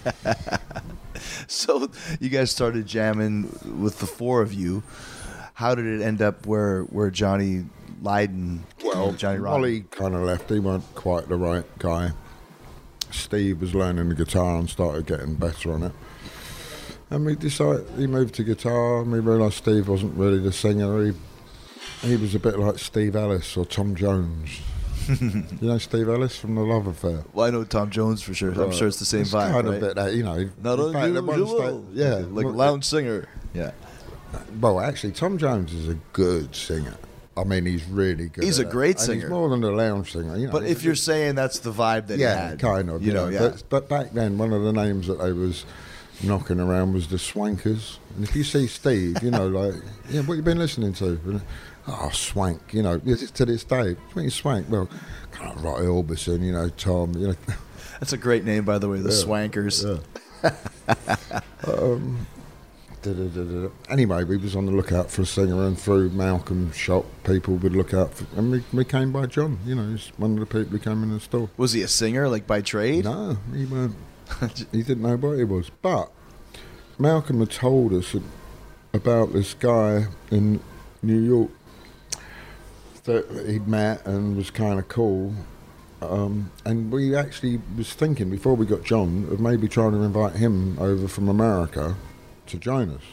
So you guys started jamming with the four of you. How did it end up where Johnny Lydon, Johnny Rotten? Wally kind of left. He weren't quite the right guy. Steve was learning the guitar and started getting better on it. And we decided, he moved to guitar, and we realised Steve wasn't really the singer. He was a bit like Steve Ellis or Tom Jones. You know Steve Ellis from The Love Affair? Well, I know Tom Jones for sure. I'm sure it's the same vibe, kind right? of bit that, Not unusual. Like lounge singer. Yeah. Well, actually, Tom Jones is a good singer. I mean, he's really good. He's a great singer. He's more than a lounge singer. But if you're saying that's the vibe that he had. Kind of. Yeah. But back then, one of the names that they was knocking around was the Swankers. And if you see Steve, like, what you been listening to? And, Swank, to this day. What do you mean Swank? Well, kind of Roy Orbison, Tom, That's a great name, by the way, the Swankers. Yeah. Anyway, we was on the lookout for a singer, and through Malcolm's shop, people would look out for, and we came by John. He's one of the people who came in the store. Was he a singer, like by trade? No, he weren't. He didn't know what he was. But Malcolm had told us about this guy in New York that he'd met and was kind of cool. And we actually was thinking, before we got John, of maybe trying to invite him over from America to join us.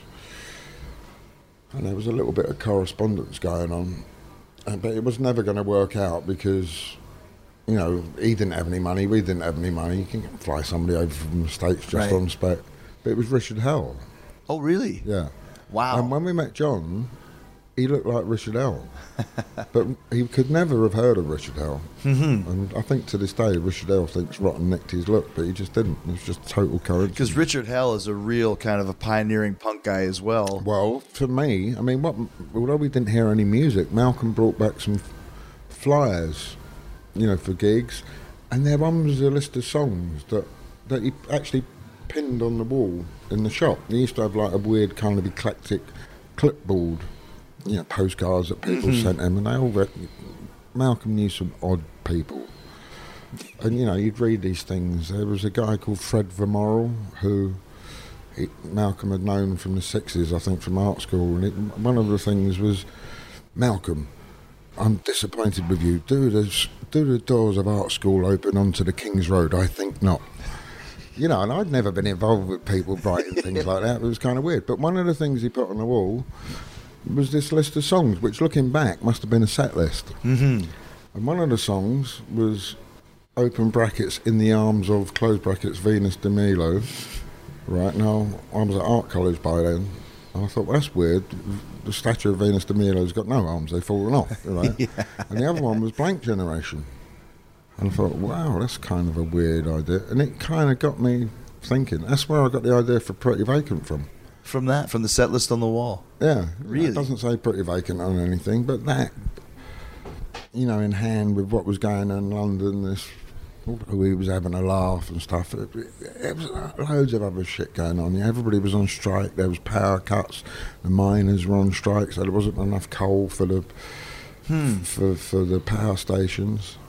And there was a little bit of correspondence going on, but it was never going to work out because, he didn't have any money, we didn't have any money. You can fly somebody over from the States just on spec. But it was Richard Hell. Oh, really? Yeah. Wow. And when we met John, he looked like Richard Hell. But he could never have heard of Richard Hell. Mm-hmm. And I think to this day, Richard Hell thinks Rotten nicked his look, but he just didn't. It was just total coincidence. Because Richard Hell is a real kind of a pioneering punk guy as well. Well, for me, although we didn't hear any music, Malcolm brought back some flyers, for gigs. And there was a list of songs that he actually pinned on the wall in the shop. He used to have like a weird kind of eclectic clipboard postcards that people sent him, and they all Malcolm knew some odd people. And, you'd read these things. There was a guy called Fred Vermorel who Malcolm had known from the 60s, I think, from art school. And one of the things was, Malcolm, I'm disappointed with you. Do the doors of art school open onto the King's Road? I think not. And I'd never been involved with people writing things like that. It was kind of weird. But one of the things he put on the wall was this list of songs, which, looking back, must have been a set list. Mm-hmm. And one of the songs was, open brackets, in the arms of, close brackets, Venus de Milo. Right, now, I was at art college by then, and I thought, well, that's weird. The statue of Venus de Milo's got no arms, they've fallen off, right? Yeah. And the other one was Blank Generation. And I thought, wow, that's kind of a weird idea. And it kind of got me thinking. That's where I got the idea for Pretty Vacant from. From the set list on the wall? Yeah. Really? It doesn't say Pretty Vacant on anything, but that, in hand with what was going on in London, we was having a laugh and stuff. It was loads of other shit going on. Everybody was on strike. There was power cuts. The miners were on strike, so there wasn't enough coal for the for the power stations.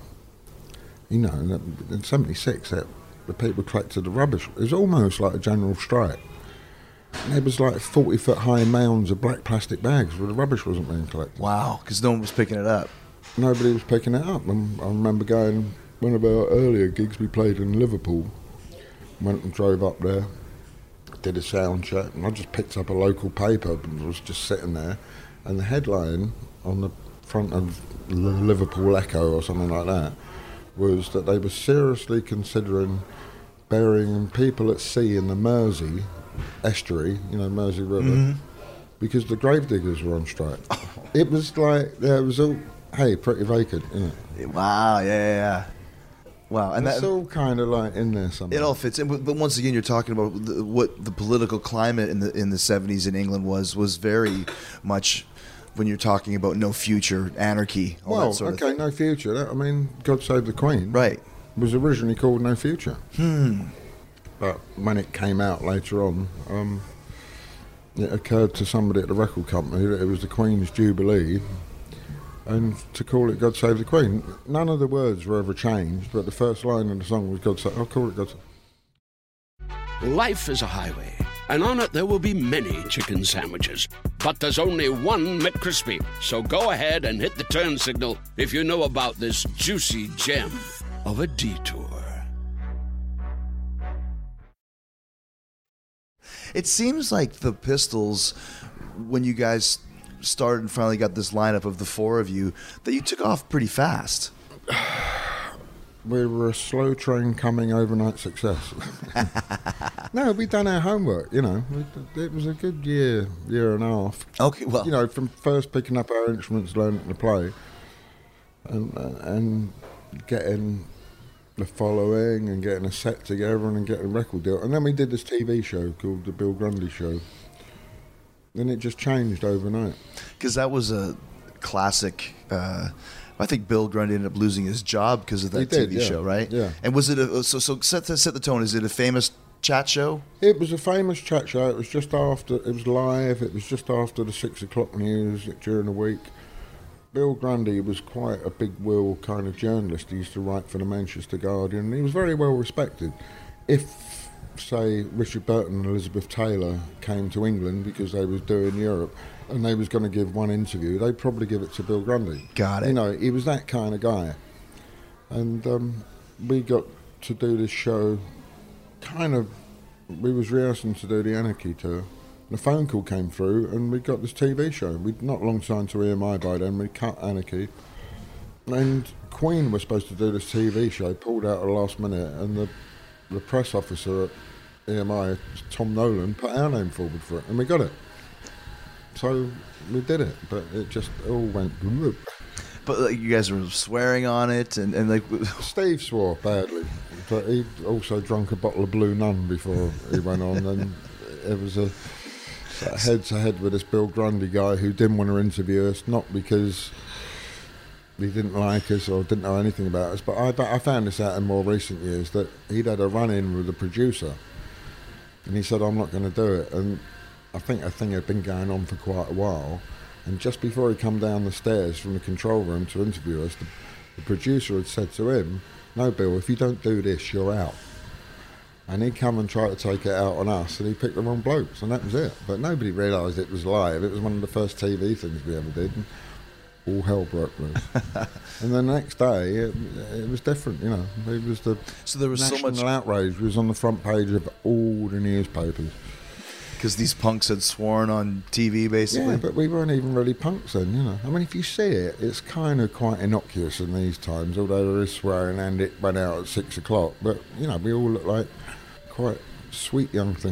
In '76, the people collected the rubbish. It was almost like a general strike. And there was like 40-foot high mounds of black plastic bags where the rubbish wasn't being collected. Wow, because no one was picking it up. Nobody was picking it up. And I remember going. One of our earlier gigs we played in Liverpool, went and drove up there, did a sound check, and I just picked up a local paper and was just sitting there, and the headline on the front of the Liverpool Echo or something like that was that they were seriously considering burying people at sea in the Mersey estuary, Mersey River, because the gravediggers were on strike. It was like, there was all, hey, Pretty Vacant, Wow, yeah. Wow, and it's all kind of like in there somewhere. It all fits in, but once again, you're talking about what the political climate in the 70s in England was very much when you're talking about no future, anarchy, all that sort of thing. No future. God Save the Queen, right, was originally called No Future. But when it came out later on, it occurred to somebody at the record company that it was the Queen's Jubilee. And to call it God Save the Queen. None of the words were ever changed, but the first line of the song was I'll call it God Save. Life is a highway, and on it there will be many chicken sandwiches. But there's only one McCrispy. So go ahead and hit the turn signal if you know about this juicy gem of a detour. It seems like the Pistols, when you guys started and finally got this lineup of the four of you, that you took off pretty fast. We were a slow train coming overnight success. No, we'd done our homework, It was a good year and a half. Okay, well. From first picking up our instruments, learning to play, and getting the following and getting a set together and getting a record deal. And then we did this TV show called The Bill Grundy Show. Then it just changed overnight. Because that was a classic. I think Bill Grundy ended up losing his job because of that TV show, right? Yeah. And was it so set the tone? Is it a famous chat show? It was a famous chat show. It was just after. It was live. It was just after the 6 o'clock news during the week. Bill Grundy was quite a big will kind of journalist. He used to write for the Manchester Guardian. He was very well respected. If, say, Richard Burton and Elizabeth Taylor came to England because they was doing Europe and they was going to give one interview, they'd probably give it to Bill Grundy. Got it. He was that kind of guy. And we got to do this show we was rehearsing to do the Anarchy tour. The phone call came through and we got this TV show. We'd not long signed to EMI by then. We cut Anarchy. And Queen was supposed to do this TV show, pulled out at the last minute, and the press officer at EMI, Tom Nolan, put our name forward for it, and we got it. So we did it, but it just all went whoop. But you guys were swearing on it, and like... Steve swore badly, but he also drank a bottle of Blue Nun before he went on, and it was a head-to-head with this Bill Grundy guy who didn't want to interview us, not because he didn't like us or didn't know anything about us, but I found this out in more recent years, that he'd had a run-in with the producer, and he said, I'm not going to do it, and I think a thing had been going on for quite a while, And just before he come down the stairs from the control room to interview us, the producer had said to him, "No, Bill, if you don't do this, you're out." And he'd come and try to take it out on us, and he picked the wrong blokes, and that was it. But nobody realised it was live. It was one of the first TV things we ever did, and all hell broke loose. And then the next day, it was different, you know. It was the so there was national so much outrage. It was on the front page of all the newspapers. because these punks had sworn on TV, basically. Yeah, but we weren't even really punks then, you know. I mean, if you see it, it's kind of quite innocuous in these times, although there is swearing and it went out at 6 o'clock. But, you know, we all look like quite sweet young things.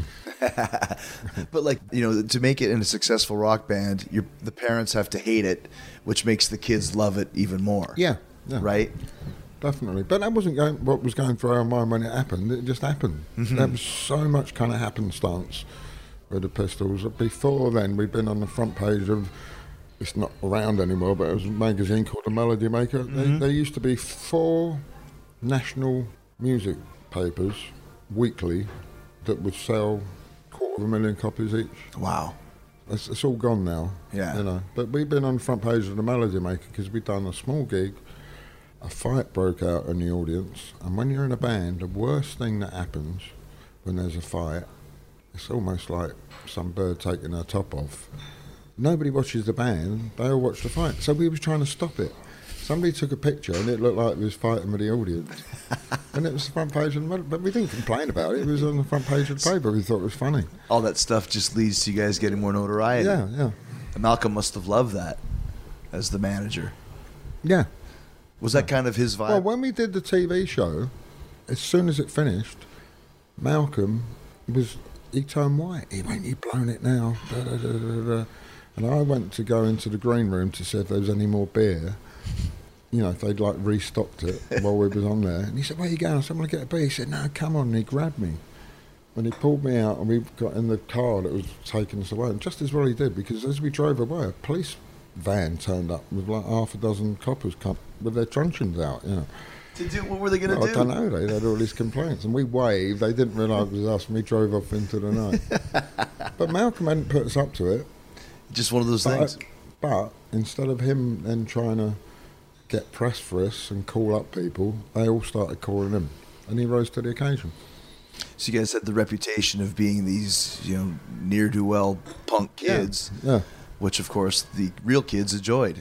But, like, you know, to make it in a successful rock band, the parents have to hate it, which makes the kids love it even more. Yeah. Right? Definitely. But that wasn't what was going through our mind when it happened. It just happened. There was so much kind of happenstance with the Pistols. Before then, we'd been on the front page of, it's not around anymore, but it was a magazine called The Melody Maker. There used to be 4 national music papers weekly that would sell 250,000 copies each. Wow. It's all gone now. Yeah. You know. But we've been on the front page of The Melody Maker because we'd done a small gig. A fight broke out in the audience, and when you're in a band, the worst thing that happens when there's a fight, it's almost like some bird taking her top off. Nobody watches the band, they all watch the fight. So we was trying to stop it. Somebody took a picture and it looked like it was fighting with the audience. And it was the front page of the Melody, but we didn't complain about it. It was on the front page of the paper. We thought it was funny. All that stuff just leads to you guys getting more notoriety. Yeah. And Malcolm must have loved that as the manager. Yeah. Was that kind of his vibe? Well, when we did the TV show, as soon as it finished, Malcolm he turned white. He went, "You've blown it now." Da, da, da, da, da. And I went to go into the green room to see if there was any more beer. You know, if they'd like restocked it while we was on there. And he said, "Where you going?" I said, "I'm going to get a beer." He said, "No, come on." And he grabbed me. And he pulled me out and we got in the car that was taking us away. And just as well he did, because as we drove away, a police van turned up with like half a dozen coppers come with their truncheons out, you know. What were they going to do? I don't know. They had all these complaints, and we waved. They didn't realise it was us, and we drove off into the night. But Malcolm hadn't put us up to it. Just one of those things. But instead of him then trying to get press for us and call up people, they all started calling him, and he rose to the occasion. So you guys had the reputation of being these, you know, ne'er-do-well punk kids, Yeah. which of course the real kids enjoyed.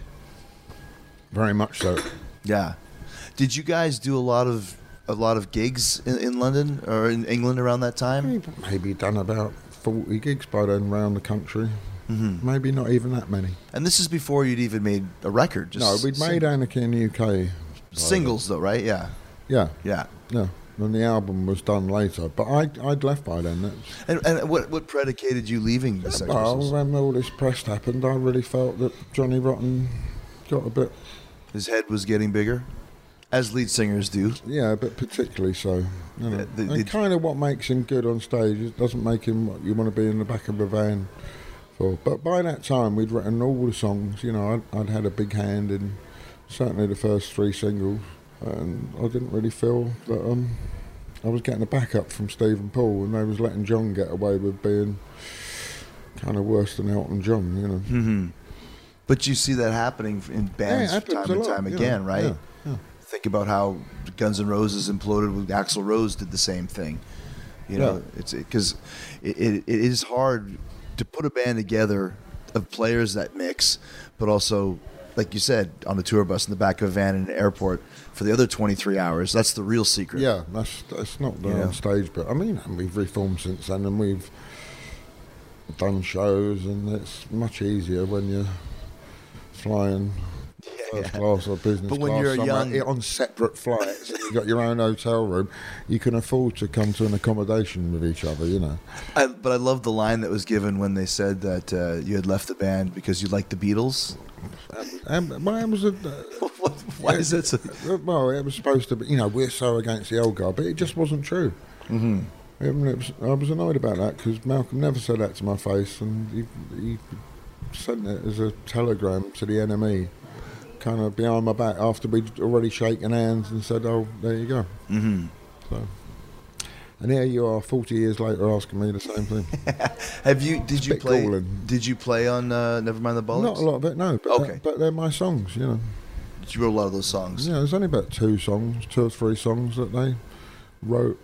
Very much so. Yeah. Did you guys do a lot of gigs in London or in England around that time? Maybe done about 40 gigs by then around the country. Mm-hmm. Maybe not even that many. And this is before you'd even made a record. No, we'd made Anarchy in the UK. Singles though, right? Yeah. Yeah. Yeah. Yeah. And the album was done later, but I'd left by then. And what predicated you leaving the Sex Pistols? Well, when all this press happened, I really felt that Johnny Rotten got a bit... His head was getting bigger, as lead singers do. Yeah, but particularly so. You know. The kind of what makes him good on stage, it doesn't make him what you want to be in the back of a van for. But by that time, we'd written all the songs. You know, I'd had a big hand in certainly the first 3 singles. And I didn't really feel that I was getting a backup from Steve and Paul, and they was letting John get away with being kind of worse than Elton John, you know. Mm-hmm. But you see that happening in bands time and time again, right? Yeah. Think about how Guns N' Roses imploded with Axl Rose did the same thing. You know, it's because it is hard to put a band together of players that mix, but also, like you said, on a tour bus in the back of a van in an airport for the other 23 hours. That's the real secret. Yeah, that's not the on stage, but I mean, we've reformed since then, and we've done shows, and it's much easier when you're flying first class or business but when class you're young, on separate flights, and you've got your own hotel room, you can afford to come to an accommodation with each other, you know. But I love the line that was given when they said that you had left the band because you liked the Beatles. Well, it was a... Why is that so? Well, it was supposed to be, you know, we're so against the old guy, but it just wasn't true. Mm-hmm. I was annoyed about that because Malcolm never said that to my face, and he sent it as a telegram to the enemy, kind of behind my back after we'd already shaken hands and said, "Oh, there you go." Mm-hmm. So And here you are, 40 years later, asking me the same thing. Did you play on Nevermind the Bollocks? Not a lot of it, no. But, okay. But they're my songs, you know. You wrote a lot of those songs. Yeah, there's only about 2 or 3 songs that they wrote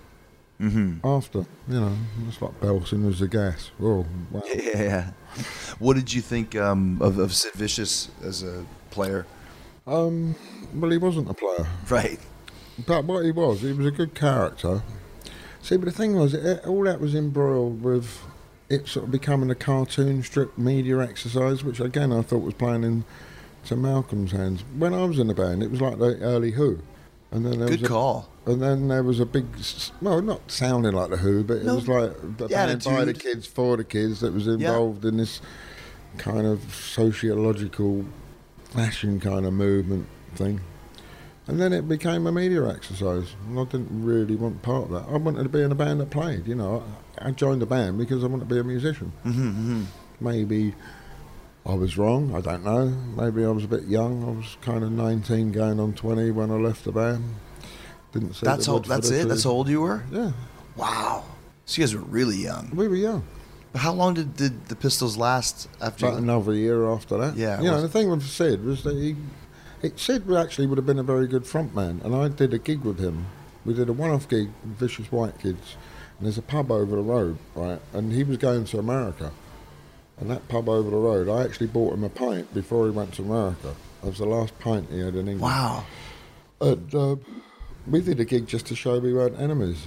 after, you know. It's like Belson was the gas. Oh, wow. Yeah. What did you think of Sid Vicious as a player? Well, he wasn't a player. Right. But what he was a good character. See, but the thing was, all that was embroiled with it sort of becoming a cartoon strip media exercise, which again I thought was playing into Malcolm's hands. When I was in the band, it was like the early Who. And then there Good was call. And then there was a big, well, not sounding like the Who, but it was like the band by the kids, for the kids, that was involved in this kind of sociological fashion kind of movement thing. And then it became a media exercise, and I didn't really want part of that. I wanted to be in a band that played, you know. I joined the band because I wanted to be a musician. Maybe I was wrong, I don't know. Maybe I was a bit young. I was kind of 19 going on 20 when I left the band. Didn't see That's it? That's how old you were? Yeah. Wow. So you guys were really young. We were young. But how long did the Pistols last after? About another year after that. Yeah. You know, the thing with Sid was that Sid actually would have been a very good frontman, and I did a gig with him. We did a one-off gig with Vicious White Kids, and there's a pub over the road, right? And he was going to America, and that pub over the road, I actually bought him a pint before he went to America. That was the last pint he had in England. Wow. And we did a gig just to show we weren't enemies.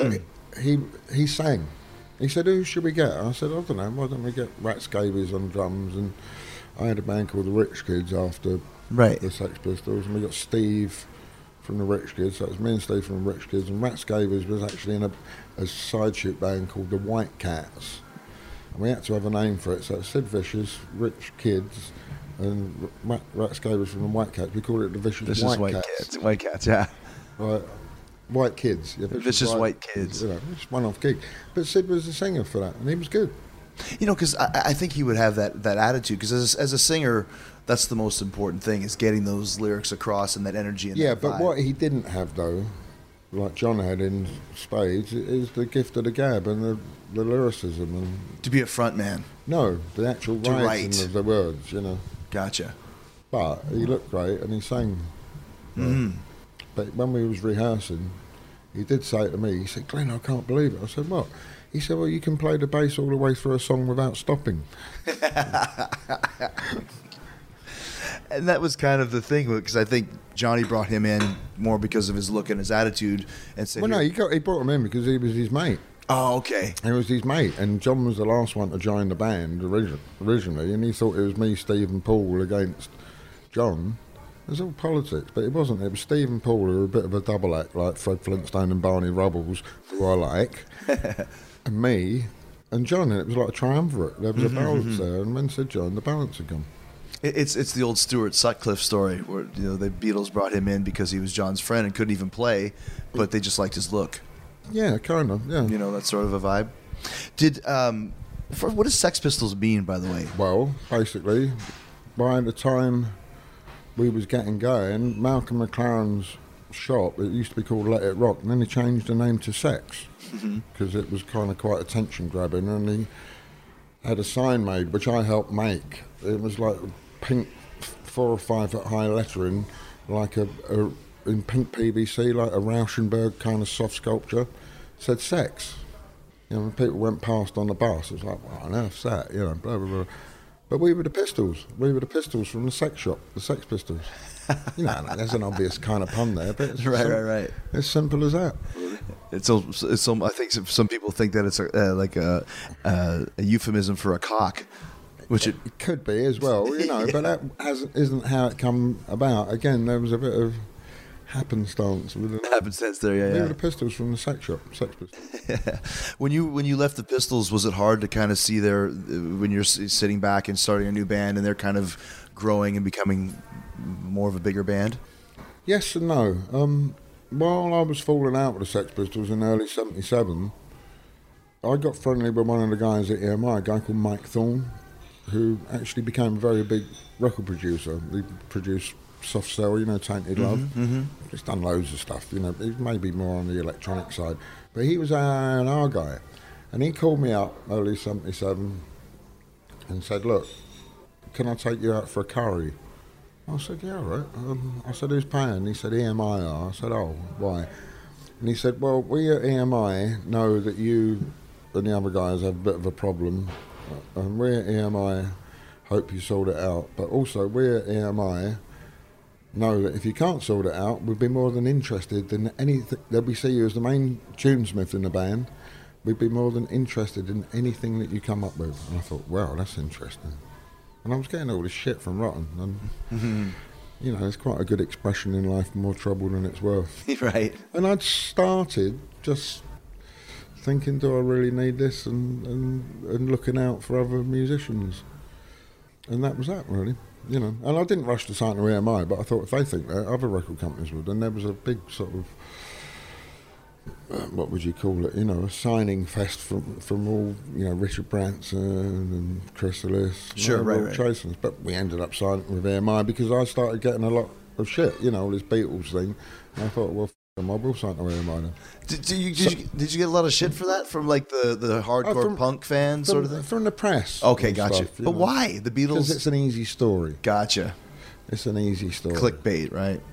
He sang. He said, "Who should we get?" I said, "I don't know. Why don't we get Rat Scabies on drums?" And I had a band called the Rich Kids after the Sex Pistols, and we got Steve from the Rich Kids. So it was me and Steve from the Rich Kids, and Rat Scabies was actually in a side shoot band called the White Cats. And we had to have a name for it, so it's Sid Vicious, Rich Kids, and Rat Scabies from the White Cats. We called it the Vicious White Cats. White Cats, yeah. Right. White Kids. Yeah, Vicious White Kids. You know, just one-off gig. But Sid was the singer for that, and he was good. You know, because I think he would have that attitude, because as a singer, that's the most important thing, is getting those lyrics across and that energy and that but vibe. what he didn't have, though, like John had in spades, is the gift of the gab and the lyricism. And to be a front man. No, the actual writing of the words, you know. Gotcha. But he looked great, and he sang. But when we was rehearsing, he did say to me, he said, "Glenn, I can't believe it." I said, "What?" He said, "Well, you can play the bass all the way through a song without stopping." And that was kind of the thing, because I think Johnny brought him in more because of his look and his attitude. And said, well, no, he brought him in because he was his mate. Oh, okay. He was his mate, and John was the last one to join the band originally, and he thought it was me, Steve and Paul against John. It was all politics, but it wasn't. It was Steve and Paul, who were a bit of a double act, like Fred Flintstone and Barney Rubbles, who I like, and me and John, and it was like a triumvirate. There was a balance there, and when Sid joined, the balance had gone. It's the old Stuart Sutcliffe story, where the Beatles brought him in because he was John's friend and couldn't even play, but they just liked his look. Yeah, kind of. Yeah, that sort of a vibe. What does Sex Pistols mean, by the way? Well, basically, by the time we was getting going, Malcolm McLaren's shop, it used to be called Let It Rock, and then he changed the name to Sex because it was kind of quite attention grabbing, and he had a sign made which I helped make. It was like pink 4 or 5 foot high lettering, like in pink PVC, like a Rauschenberg kind of soft sculpture. It said Sex. When people went past on the bus, it was like, what on earth's that? Blah blah blah. But we were the Pistols. We were the Pistols from the sex shop, the Sex Pistols. There's an obvious kind of pun there, but it's right. It's simple as that. I think some people think that it's like a euphemism for a cock, which it could be as well, but that isn't how it come about. Again, there was a bit of happenstance there. Yeah, we were the Pistols from the sex shop, Sex Pistols. When you left the Pistols, was it hard to kind of see when you're sitting back and starting a new band, and they're kind of growing and becoming more of a bigger band? Yes and no. While I was falling out with the Sex Pistols in early '77, I got friendly with one of the guys at EMI, a guy called Mike Thorne, who actually became a very big record producer. He produced Soft Cell, Tainted Love. He's done loads of stuff, He's maybe more on the electronic side. But he was our guy. And he called me up early 77 and said, look, can I take you out for a curry? I said, yeah, all right. I said, who's paying? He said, EMI are. I said, oh, why? And he said, well, we at EMI know that you and the other guys have a bit of a problem, and we at EMI hope you sort it out. But also, we at EMI know that if you can't sort it out, we'd be more than interested in anything, that we see you as the main tunesmith in the band, we'd be more than interested in anything that you come up with. And I thought, wow, that's interesting. And I was getting all this shit from Rotten, and it's quite a good expression in life, more trouble than it's worth. Right. And I'd started just thinking, do I really need this, and looking out for other musicians. And that was that, really. And I didn't rush to sign to EMI, but I thought if they think that, other record companies would. And there was a big sort of, what would you call it, a signing fest from all, Richard Branson and Chrysalis. Sure, right. Chasing us. But we ended up signing with EMI because I started getting a lot of shit, all this Beatles thing. And I thought, well, I will sign to EMI then. Did you get a lot of shit for that from like the hardcore punk fans sort of thing? From the press. Okay, gotcha. Stuff, but why? The Beatles? Because it's an easy story. Gotcha. It's an easy story. Clickbait, right?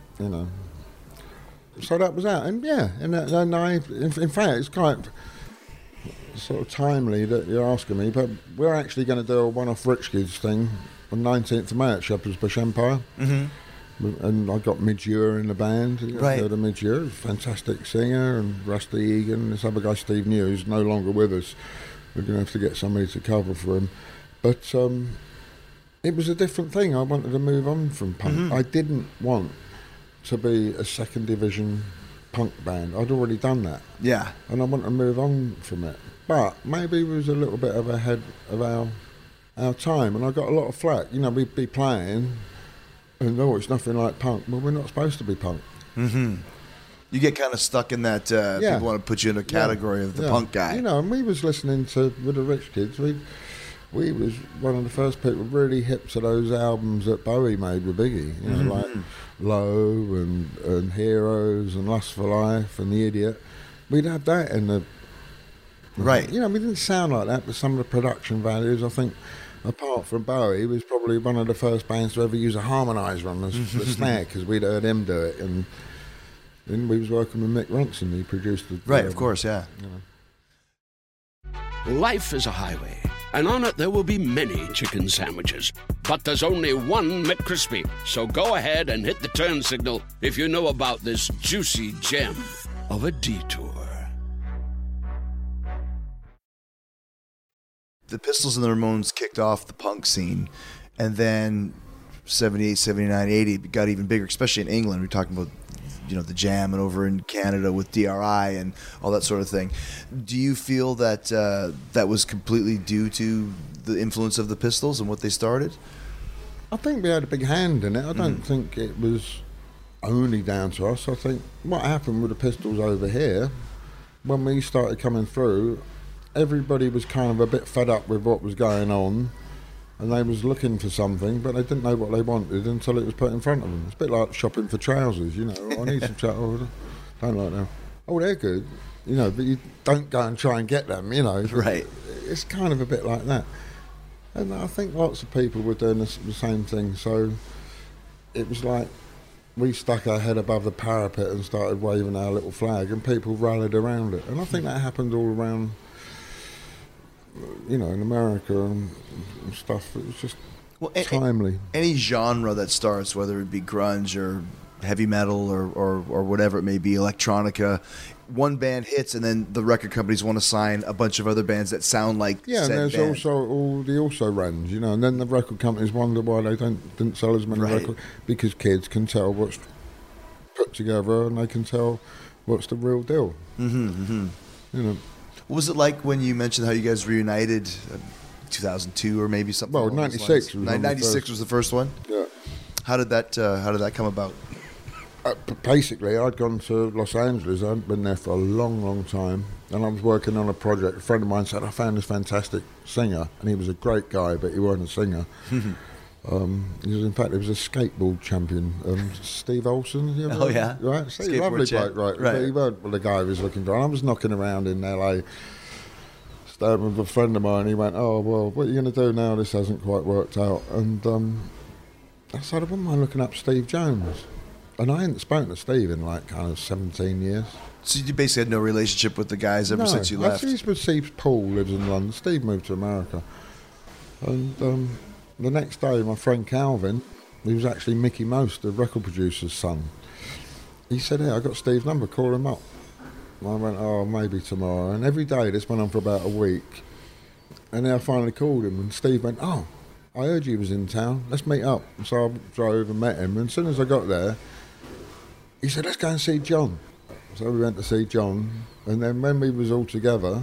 So that was that, and in fact, it's quite sort of timely that you're asking me, but we're actually going to do a one-off Rich Kids thing on 19th of May at Shepherd's Bush Empire. And I got Midge Ure in the band. Right. Heard of Midge Ure, fantastic singer, and Rusty Egan, this other guy Steve New, who's no longer with us. We're going to have to get somebody to cover for him. But it was a different thing. I wanted to move on from punk. I didn't want to be a second division punk band. I'd already done that. Yeah. And I want to move on from it. But maybe we was a little bit of ahead of our time, and I got a lot of flack. We'd be playing, and it's nothing like punk. Well, we're not supposed to be punk. You get kind of stuck in that, people want to put you in a category of the punk guy. And we was listening to, with the Rich Kids, we was one of the first people really hip to those albums that Bowie made with Biggie, like Low and Heroes and Lust for Life and The Idiot. We'd have that in the... Right. We didn't sound like that, but some of the production values, I think, apart from Bowie, was probably one of the first bands to ever use a harmonizer on the snare, because we'd heard him do it. And then we was working with Mick Ronson, he produced the... Right, of course, yeah. Life is a highway, and on it there will be many chicken sandwiches. But there's only one McCrispy. So go ahead and hit the turn signal if you know about this juicy gem of a detour. The Pistols and the Ramones kicked off the punk scene, and then 78, 79, 80 got even bigger, especially in England. We're talking about the Jam, and over in Canada with DRI and all that sort of thing. Do you feel that that was completely due to the influence of the Pistols and what they started? I think we had a big hand in it. I don't think it was only down to us. I think what happened with the Pistols over here, when we started coming through, everybody was kind of a bit fed up with what was going on, and they was looking for something, but they didn't know what they wanted until it was put in front of them. It's a bit like shopping for trousers, I need some trousers. Don't like them. Oh, they're good, but you don't go and try and get them, Right. It's kind of a bit like that. And I think lots of people were doing the same thing, so it was like we stuck our head above the parapet and started waving our little flag, and people rallied around it. And I think that happened all around, in America and stuff. It was just timely. Any genre that starts, whether it be grunge or heavy metal or whatever it may be, electronica, one band hits and then the record companies want to sign a bunch of other bands that sound like and there's band. Also all the also-rans, and then the record companies wonder why they didn't sell as many records, because kids can tell what's put together and they can tell what's the real deal. What was it like when you mentioned how you guys reunited 2002 or maybe something? Well, 96 was 96 was the first one? Yeah. How did that come about? Basically, I'd gone to Los Angeles. I hadn't been there for a long, long time, and I was working on a project. A friend of mine said, I found this fantastic singer, and he was a great guy, but he wasn't a singer. In fact, he was a skateboard champion. Steve Olsen. Oh, yeah? Right? Steve, lovely bloke, right. But he weren't the guy who was looking for. I was knocking around in LA, staying with a friend of mine. He went, "Oh, well, what are you going to do now? This hasn't quite worked out." And I said, "I wouldn't mind looking up Steve Jones." And I hadn't spoken to Steve in like kind of 17 years. So you basically had no relationship with the guys ever since you left? I used to see Paul lives in London. Steve moved to America. And the next day, my friend Calvin, he was actually Mickey Most, the record producer's son. He said, "Hey, I got Steve's number, call him up." And I went, "Oh, maybe tomorrow." And every day, this went on for about a week. And then I finally called him, and Steve went, "Oh, I heard you was in town. Let's meet up." And so I drove and met him. And as soon as I got there, he said, "Let's go and see John." So we went to see John. And then when we was all together,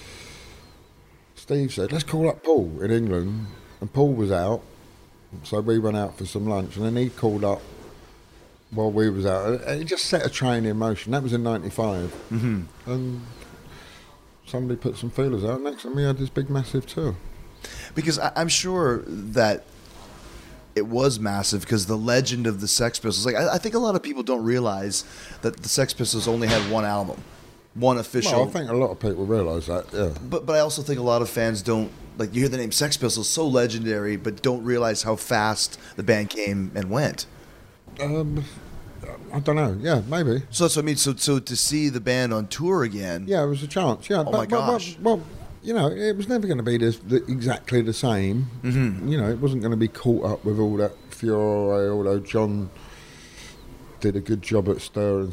Steve said, "Let's call up Paul in England." And Paul was out, so we went out for some lunch, and then he called up while we was out. He just set a train in motion. That was in '95. Mm-hmm. And somebody put some feelers out. Next time we had this big, massive tour. Because I'm sure that it was massive, because the legend of the Sex Pistols, like I think a lot of people don't realize that the Sex Pistols only had one album, one official. Well, I think a lot of people realise that, yeah. But I also think a lot of fans don't, like, you hear the name Sex Pistols, so legendary, but don't realize how fast the band came and went. I don't know. Yeah, maybe. So that's what I mean. So to see the band on tour again. Yeah, it was a chance. Yeah. Oh my gosh. Well, you know, it was never going to be exactly the same. Mm-hmm. You know, it wasn't going to be caught up with all that furore, although John did a good job at stirring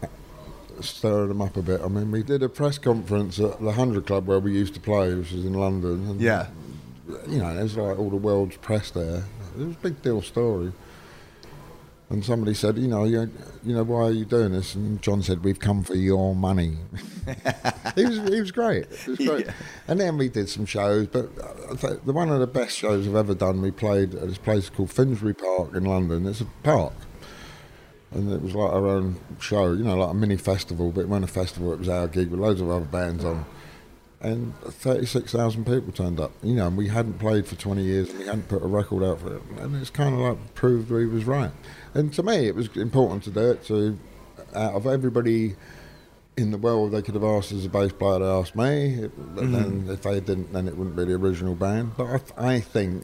them up a bit. I mean, we did a press conference at the 100 Club where we used to play, which is in London. And, Yeah. You know, there's like all the world's press there. It was a big deal story. And somebody said, you know, why are you doing this? And John said, "We've come for your money." He was great. It was great. Yeah. And then we did some shows, but one of the best shows I've ever done, we played at this place called Finsbury Park in London. It's a park. And it was like our own show, you know, like a mini festival, but it wasn't a festival, it was our gig with loads of other bands on. And 36,000 people turned up, you know, and we hadn't played for 20 years and we hadn't put a record out for it. And it's kind of like proved we was right. And to me, it was important to do it. Out of everybody in the world, they could have asked as a bass player, they asked me. But then if they didn't, then it wouldn't be the original band. But I think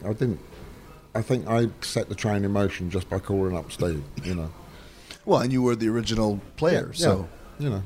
I set the train in motion just by calling up Steve, you know. Well, and you were the original player, so to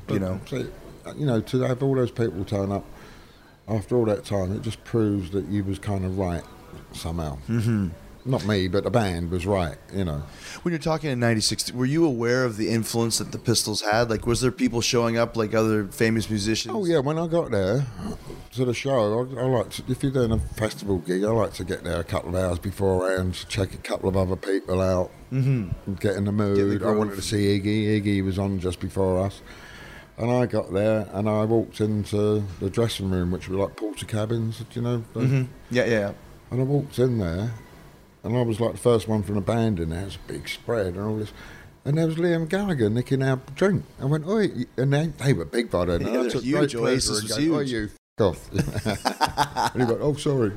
have all those people turn up after all that time, it just proves that you was kind of right somehow. Mm-hmm. Not me, but the band was right, you know. When you're talking in '96, were you aware of the influence that the Pistols had? Like, was there people showing up, like other famous musicians? Oh yeah, when I got there to the show, I like to, if you're doing a festival gig, I like to get there a couple of hours beforehand to check a couple of other people out and get in the mood. I wanted to see Iggy. Iggy was on just before us. And I got there and I walked into the dressing room, which were like porter cabins, you know. Yeah. And I walked in there and I was like the first one from the band in there. It was a big spread and all this. And there was Liam Gallagher nicking our drink. I went, "Oi," and they were big by then. Yeah, they're huge. Oasis was huge. "Oh, you off." And he went, "Oh, sorry."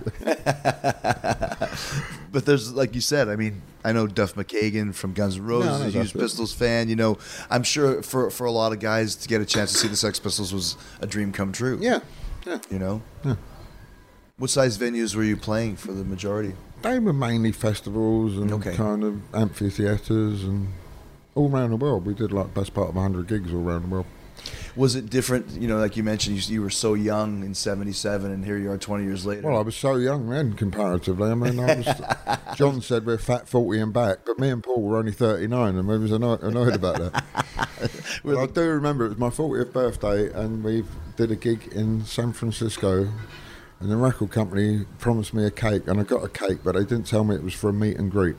But there's, like you said, I mean, I know Duff McKagan from Guns N' Roses, a huge Pistols fan. You know, I'm sure for a lot of guys to get a chance to see the Sex Pistols was a dream come true. Yeah. You know? Yeah. What size venues were you playing for the majority? They were mainly festivals and kind of amphitheatres and all around the world. We did like best part of 100 gigs all around the world. Was it different, you know, like you mentioned, you were so young in '77 and here you are 20 years later? Well, I was so young then, comparatively. I mean, John said we're fat 40 and back, but me and Paul were only 39 and we was annoyed about that. Well, I do remember it was my 40th birthday and we did a gig in San Francisco and the record company promised me a cake and I got a cake, but they didn't tell me it was for a meet and greet.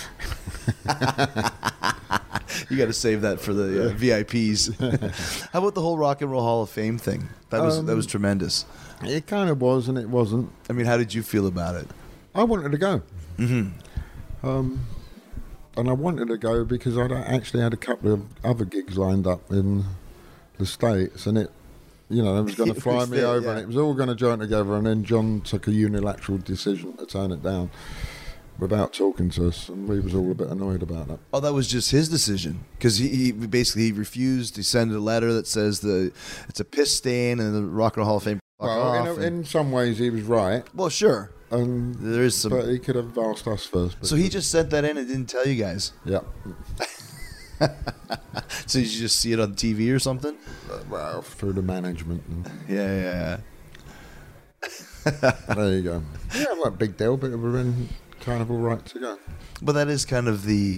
You got to save that for the VIPs. How about the whole Rock and Roll Hall of Fame thing? That was tremendous. It kind of was and it wasn't. I mean, how did you feel about it? I wanted to go. Mm-hmm. And I wanted to go because I actually had a couple of other gigs lined up in the States and it, you know, they was going to fly me over and it was all going to join together and then John took a unilateral decision to turn it down. without talking to us, and we was all a bit annoyed about that. Oh, that was just his decision, because he basically refused to send a letter that says it's a piss stain and the Rock and Roll Hall of Fame. Well, in some ways he was right. Well, sure. There is some, but he could have asked us first. So he just sent that in and didn't tell you guys. Yeah. So did you just see it on TV or something? Well, through the management. Yeah. There you go. Yeah, not a big deal, but we're in kind of all right to go. But that is kind of the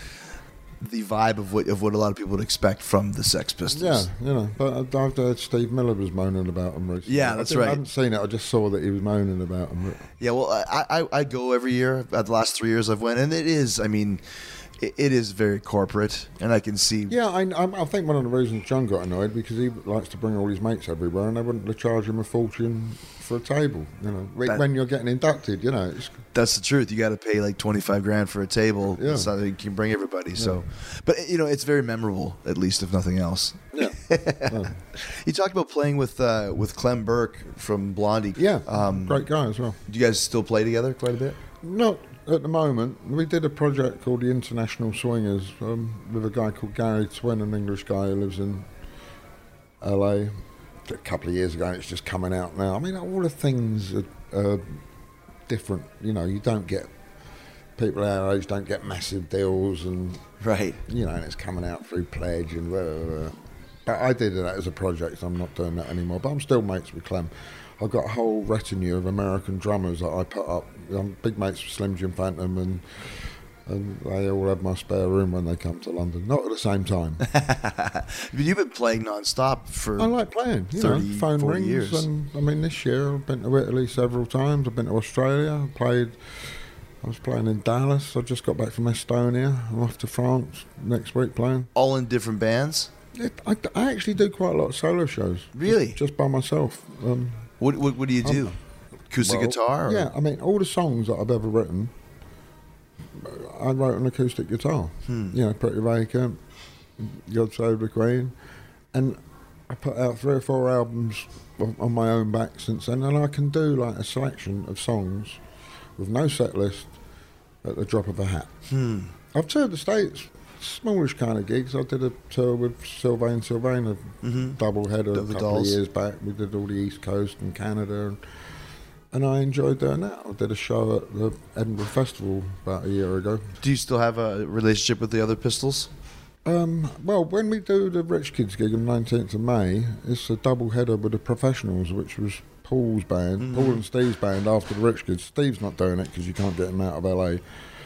vibe of what a lot of people would expect from the Sex Pistols. Yeah, but I've heard Steve Miller was moaning about them recently. Yeah, that's right. I haven't seen it. I just saw that he was moaning about them. Yeah, well, I go every year. The last 3 years I've went, and it is. I mean, it is very corporate, and I can see. Yeah, I think one of the reasons John got annoyed because he likes to bring all his mates everywhere, and they wouldn't charge him a fortune for a table. When you're getting inducted, that's the truth. You got to pay like $25,000 for a table, so that you can bring everybody. Yeah. So, but it's very memorable, at least if nothing else. Yeah. You talked about playing with Clem Burke from Blondie. Yeah, great guy as well. Do you guys still play together quite a bit? Not at the moment. We did a project called the International Swingers with a guy called Gary Twin, an English guy who lives in LA. A couple of years ago, and it's just coming out now. I mean, all the things are different. You don't get people our age don't get massive deals, and right. And it's coming out through Pledge and blah, blah, blah. But I did that as a project. I'm not doing that anymore. But I'm still mates with Clem. I've got a whole retinue of American drummers that I put up. I'm big mates with Slim Jim Phantom, and they all have my spare room when they come to London. Not at the same time. You've been playing non-stop for I like playing. 30, phone 40 rings. years. And I mean, this year I've been to Italy several times. I've been to Australia. I was playing in Dallas. I just got back from Estonia. I'm off to France next week playing. All in different bands? I actually do quite a lot of solo shows. Really? Just by myself. What do you do? Acoustic guitar? Or? Yeah, I mean, all the songs that I've ever written, I wrote on acoustic guitar. Pretty Vacant, God Save the Queen, and I put out 3 or 4 albums on my own back since then, and I can do like a selection of songs with no set list at the drop of a hat. I've toured the States, smallish kind of gigs. I did a tour with Sylvain, a double header a couple of years back. We did all the East Coast and Canada, and I enjoyed doing that. I did a show at the Edinburgh Festival about a year ago. Do you still have a relationship with the other Pistols? Well, when we do the Rich Kids gig on 19th of May, it's a double header with the Professionals, which was Paul's band, Paul and Steve's band after the Rich Kids. Steve's not doing it because you can't get him out of LA.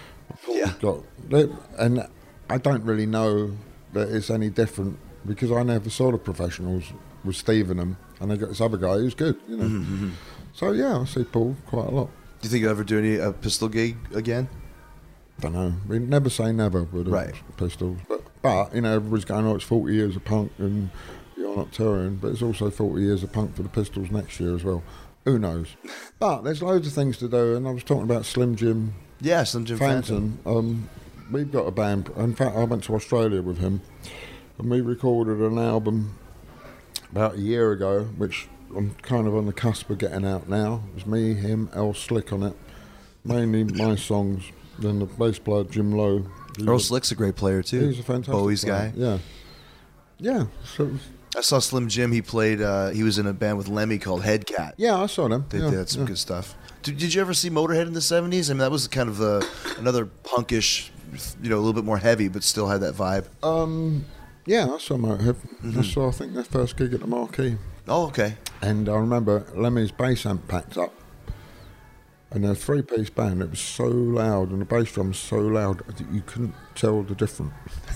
And I don't really know that it's any different because I never saw the Professionals with Steve in them, and they got this other guy who's good, So yeah, I see Paul quite a lot. Do you think you'll ever do a Pistol gig again? Don't know. We never say never with the Pistols, but everybody's going, it's 40 years of punk and you're not touring, but it's also 40 years of punk for the Pistols next year as well. Who knows? But there's loads of things to do, and I was talking about Slim Jim. Yeah, Slim Jim Phantom. We've got a band. In fact, I went to Australia with him, and we recorded an album about a year ago, which I'm kind of on the cusp of getting out now. It was me, him, Earl Slick on it. Mainly my songs. Then the bass player, Jim Lowe. Earl Slick's a great player, too. He's a fantastic Bowie's player. guy. Yeah. So I saw Slim Jim. He played. He was in a band with Lemmy called Headcat. Yeah, I saw them. They had some good stuff. Did you ever see Motorhead in the 70s? I mean, that was kind of another punkish, a little bit more heavy, but still had that vibe. Yeah, I saw Motorhead. I saw, I think, their first gig at the Marquee. Oh, okay. And I remember Lemmy's bass amp packed up. And a 3-piece band, it was so loud, and the bass drum was so loud that you couldn't tell the difference.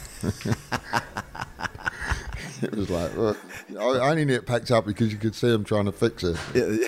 It was like, I only knew it packed up because you could see them trying to fix it.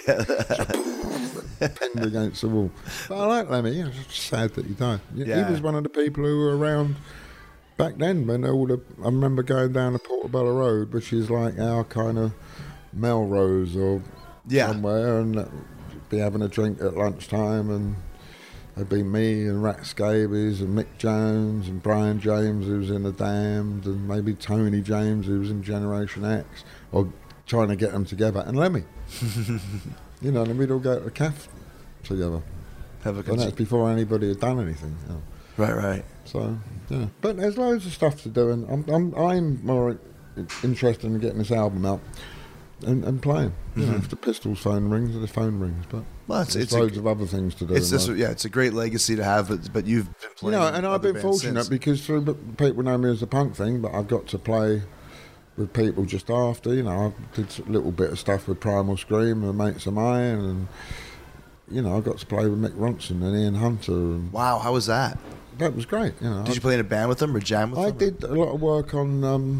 Pinned against the wall. But I like Lemmy. It's sad that he died. He was one of the people who were around back then when I remember going down the Portobello Road, which is like our kind of Melrose or somewhere, and be having a drink at lunchtime, and there'd be me and Rat Scabies and Mick Jones and Brian James, who was in The Damned, and maybe Tony James, who was in Generation X, or trying to get them together, and Lemmy. And we'd all go to the cafe together. Have a and that's before anybody had done anything. You know. Right. So yeah, but there's loads of stuff to do, and I'm more interested in getting this album out and playing. You know, if the Pistols phone rings, the phone rings. But there's loads of other things to do. It's a great legacy to have. But you've been playing. And I've been fortunate because people know me as a punk thing, but I've got to play with people just after. You know, I did a little bit of stuff with Primal Scream and Mates of Mine, and you know, I got to play with Mick Ronson and Ian Hunter. And wow, how was that? That was great. You know, did you play in a band with them or jam with them? I did a lot of work on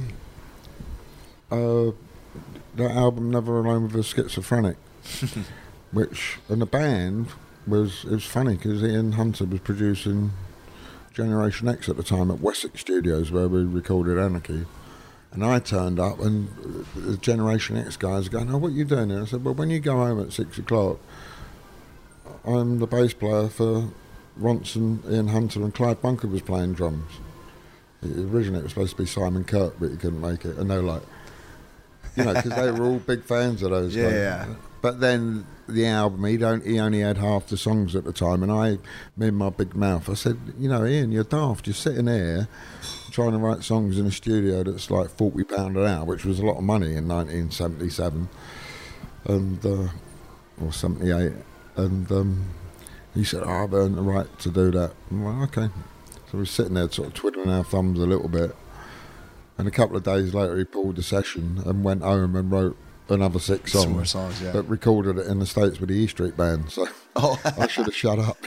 that album Never Alone with a Schizophrenic, and the band it was funny because Ian Hunter was producing Generation X at the time at Wessex Studios where we recorded Anarchy, and I turned up and the Generation X guys going, "Oh, what are you doing there?" I said, "Well, when you go home at 6 o'clock, I'm the bass player for Ronson, Ian Hunter, and Clive Bunker was playing drums." Originally it was supposed to be Simon Kirk, but he couldn't make it, and they were like, you know, because they were all big fans of those guys. Yeah. But then the album, he only had half the songs at the time, and me and my big mouth, I said, you know, Ian, you're daft. You're sitting there trying to write songs in a studio that's like £40 an hour, which was a lot of money in 1977, and or 78, and he said, "Oh, I've earned the right to do that." I'm like, okay. So we're sitting there sort of twiddling our thumbs a little bit, and a couple of days later he pulled the session and went home and wrote another 6 songs. More songs, yeah. But recorded it in the States with the E Street Band, so I should have shut up.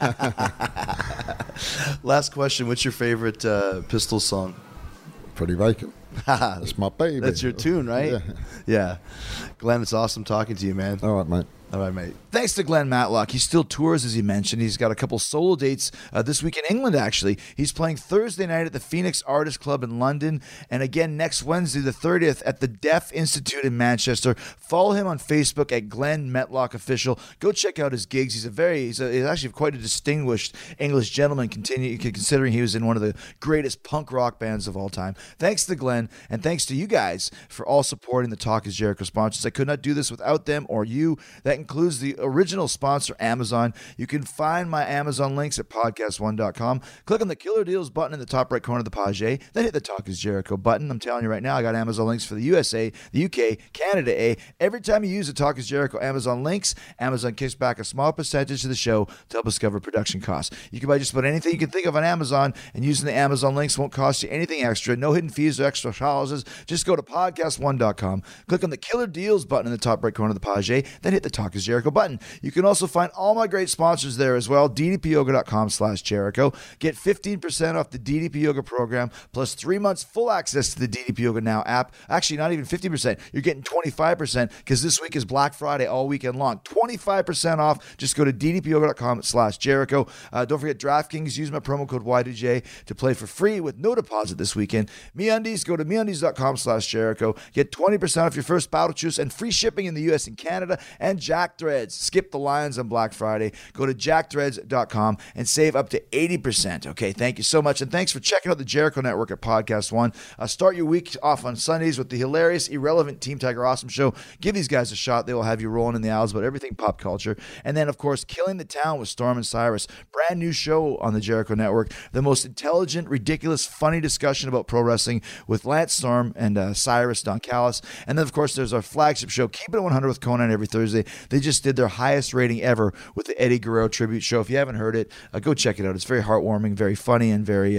Last question, what's your favorite Pistols song? Pretty Vacant. That's my baby. That's your tune, right? Yeah. Glenn, it's awesome talking to you, man. All right, mate. All right, mate. Thanks to Glenn Matlock. He still tours, as he mentioned. He's got a couple solo dates this week in England, actually. He's playing Thursday night at the Phoenix Artists Club in London, and again next Wednesday, the 30th, at the Deaf Institute in Manchester. Follow him on Facebook at Glenn Matlock Official. Go check out his gigs. He's actually quite a distinguished English gentleman, considering he was in one of the greatest punk rock bands of all time. Thanks to Glenn, and thanks to you guys for all supporting the Talk is Jericho sponsors. I could not do this without them or you. That includes the original sponsor, Amazon. You can find my Amazon links at podcast1.com. Click on the Killer Deals button in the top right corner of the page, then hit the Talk is Jericho button. I'm telling you right now, I got Amazon links for the USA, the UK, Canada. Every time you use the Talk is Jericho Amazon links, Amazon kicks back a small percentage to the show to help us cover production costs. You can buy just about anything you can think of on Amazon, and using the Amazon links won't cost you anything extra. No hidden fees or extra charges. Just go to podcast1.com, click on the Killer Deals button in the top right corner of the page, then hit the Talk is Jericho button. You can also find all my great sponsors there as well. ddpyoga.com/Jericho. Get 15% off the DDP Yoga program, plus 3 months full access to the DDP Yoga Now app. Actually, not even 50%. You're getting 25% because this week is Black Friday all weekend long. 25% off. Just go to ddpyoga.com/Jericho. Don't forget DraftKings. Use my promo code Y2J to play for free with no deposit this weekend. MeUndies. Go to MeUndies.com/Jericho. Get 20% off your first bottle juice and free shipping in the US and Canada. And Jack Threads. Skip the lines on Black Friday. Go to jackthreads.com and save up to 80%. Okay, thank you so much. And thanks for checking out the Jericho Network at Podcast One. Start your week off on Sundays with the hilarious, irrelevant Team Tiger Awesome Show. Give these guys a shot. They will have you rolling in the aisles about everything pop culture. And then, of course, Killing the Town with Storm and Cyrus. Brand new show on the Jericho Network. The most intelligent, ridiculous, funny discussion about pro wrestling with Lance Storm and Cyrus, Don Callis. And then, of course, there's our flagship show, Keep It 100 with Conan, every Thursday. They just did their highest rating ever with the Eddie Guerrero tribute show. If you haven't heard it, go check it out. It's very heartwarming, very funny, and very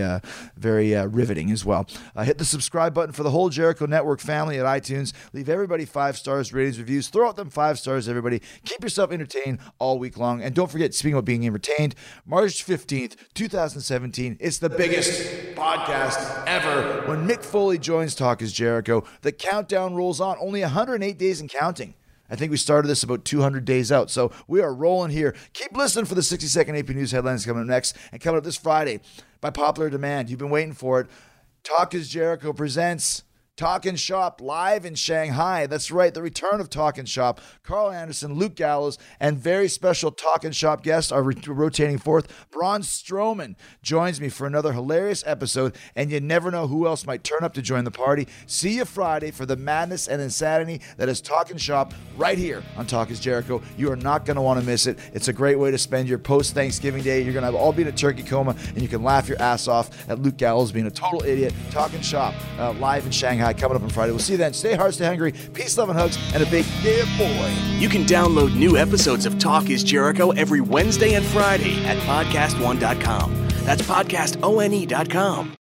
riveting as well. Hit the subscribe button for the whole Jericho Network family at iTunes. Leave everybody 5 stars, ratings, reviews. Throw out them 5 stars, everybody. Keep yourself entertained all week long. And don't forget, speaking about being entertained, March 15th, 2017, it's the biggest podcast ever when Mick Foley joins Talk is Jericho. The countdown rolls on. Only 108 days and counting. I think we started this about 200 days out, so we are rolling here. Keep listening for the 60-second AP News headlines coming up next, and coming up this Friday by popular demand. You've been waiting for it. Talk is Jericho presents Talkin' Shop live in Shanghai. That's right, the return of Talkin' Shop. Carl Anderson, Luke Gallows, and very special Talkin' Shop guests are rotating forth. Braun Strowman joins me for another hilarious episode, and you never know who else might turn up to join the party. See you Friday for the madness and insanity that is Talkin' Shop right here on Talk is Jericho. You are not going to want to miss it. It's a great way to spend your post-Thanksgiving day. You're going to all be in a turkey coma, and you can laugh your ass off at Luke Gallows being a total idiot. Talkin' Shop live in Shanghai coming up on Friday. We'll see you then. Stay hard, stay hungry. Peace, love, and hugs, and a big yeah, boy. You can download new episodes of Talk is Jericho every Wednesday and Friday at podcastone.com. That's podcastone.com.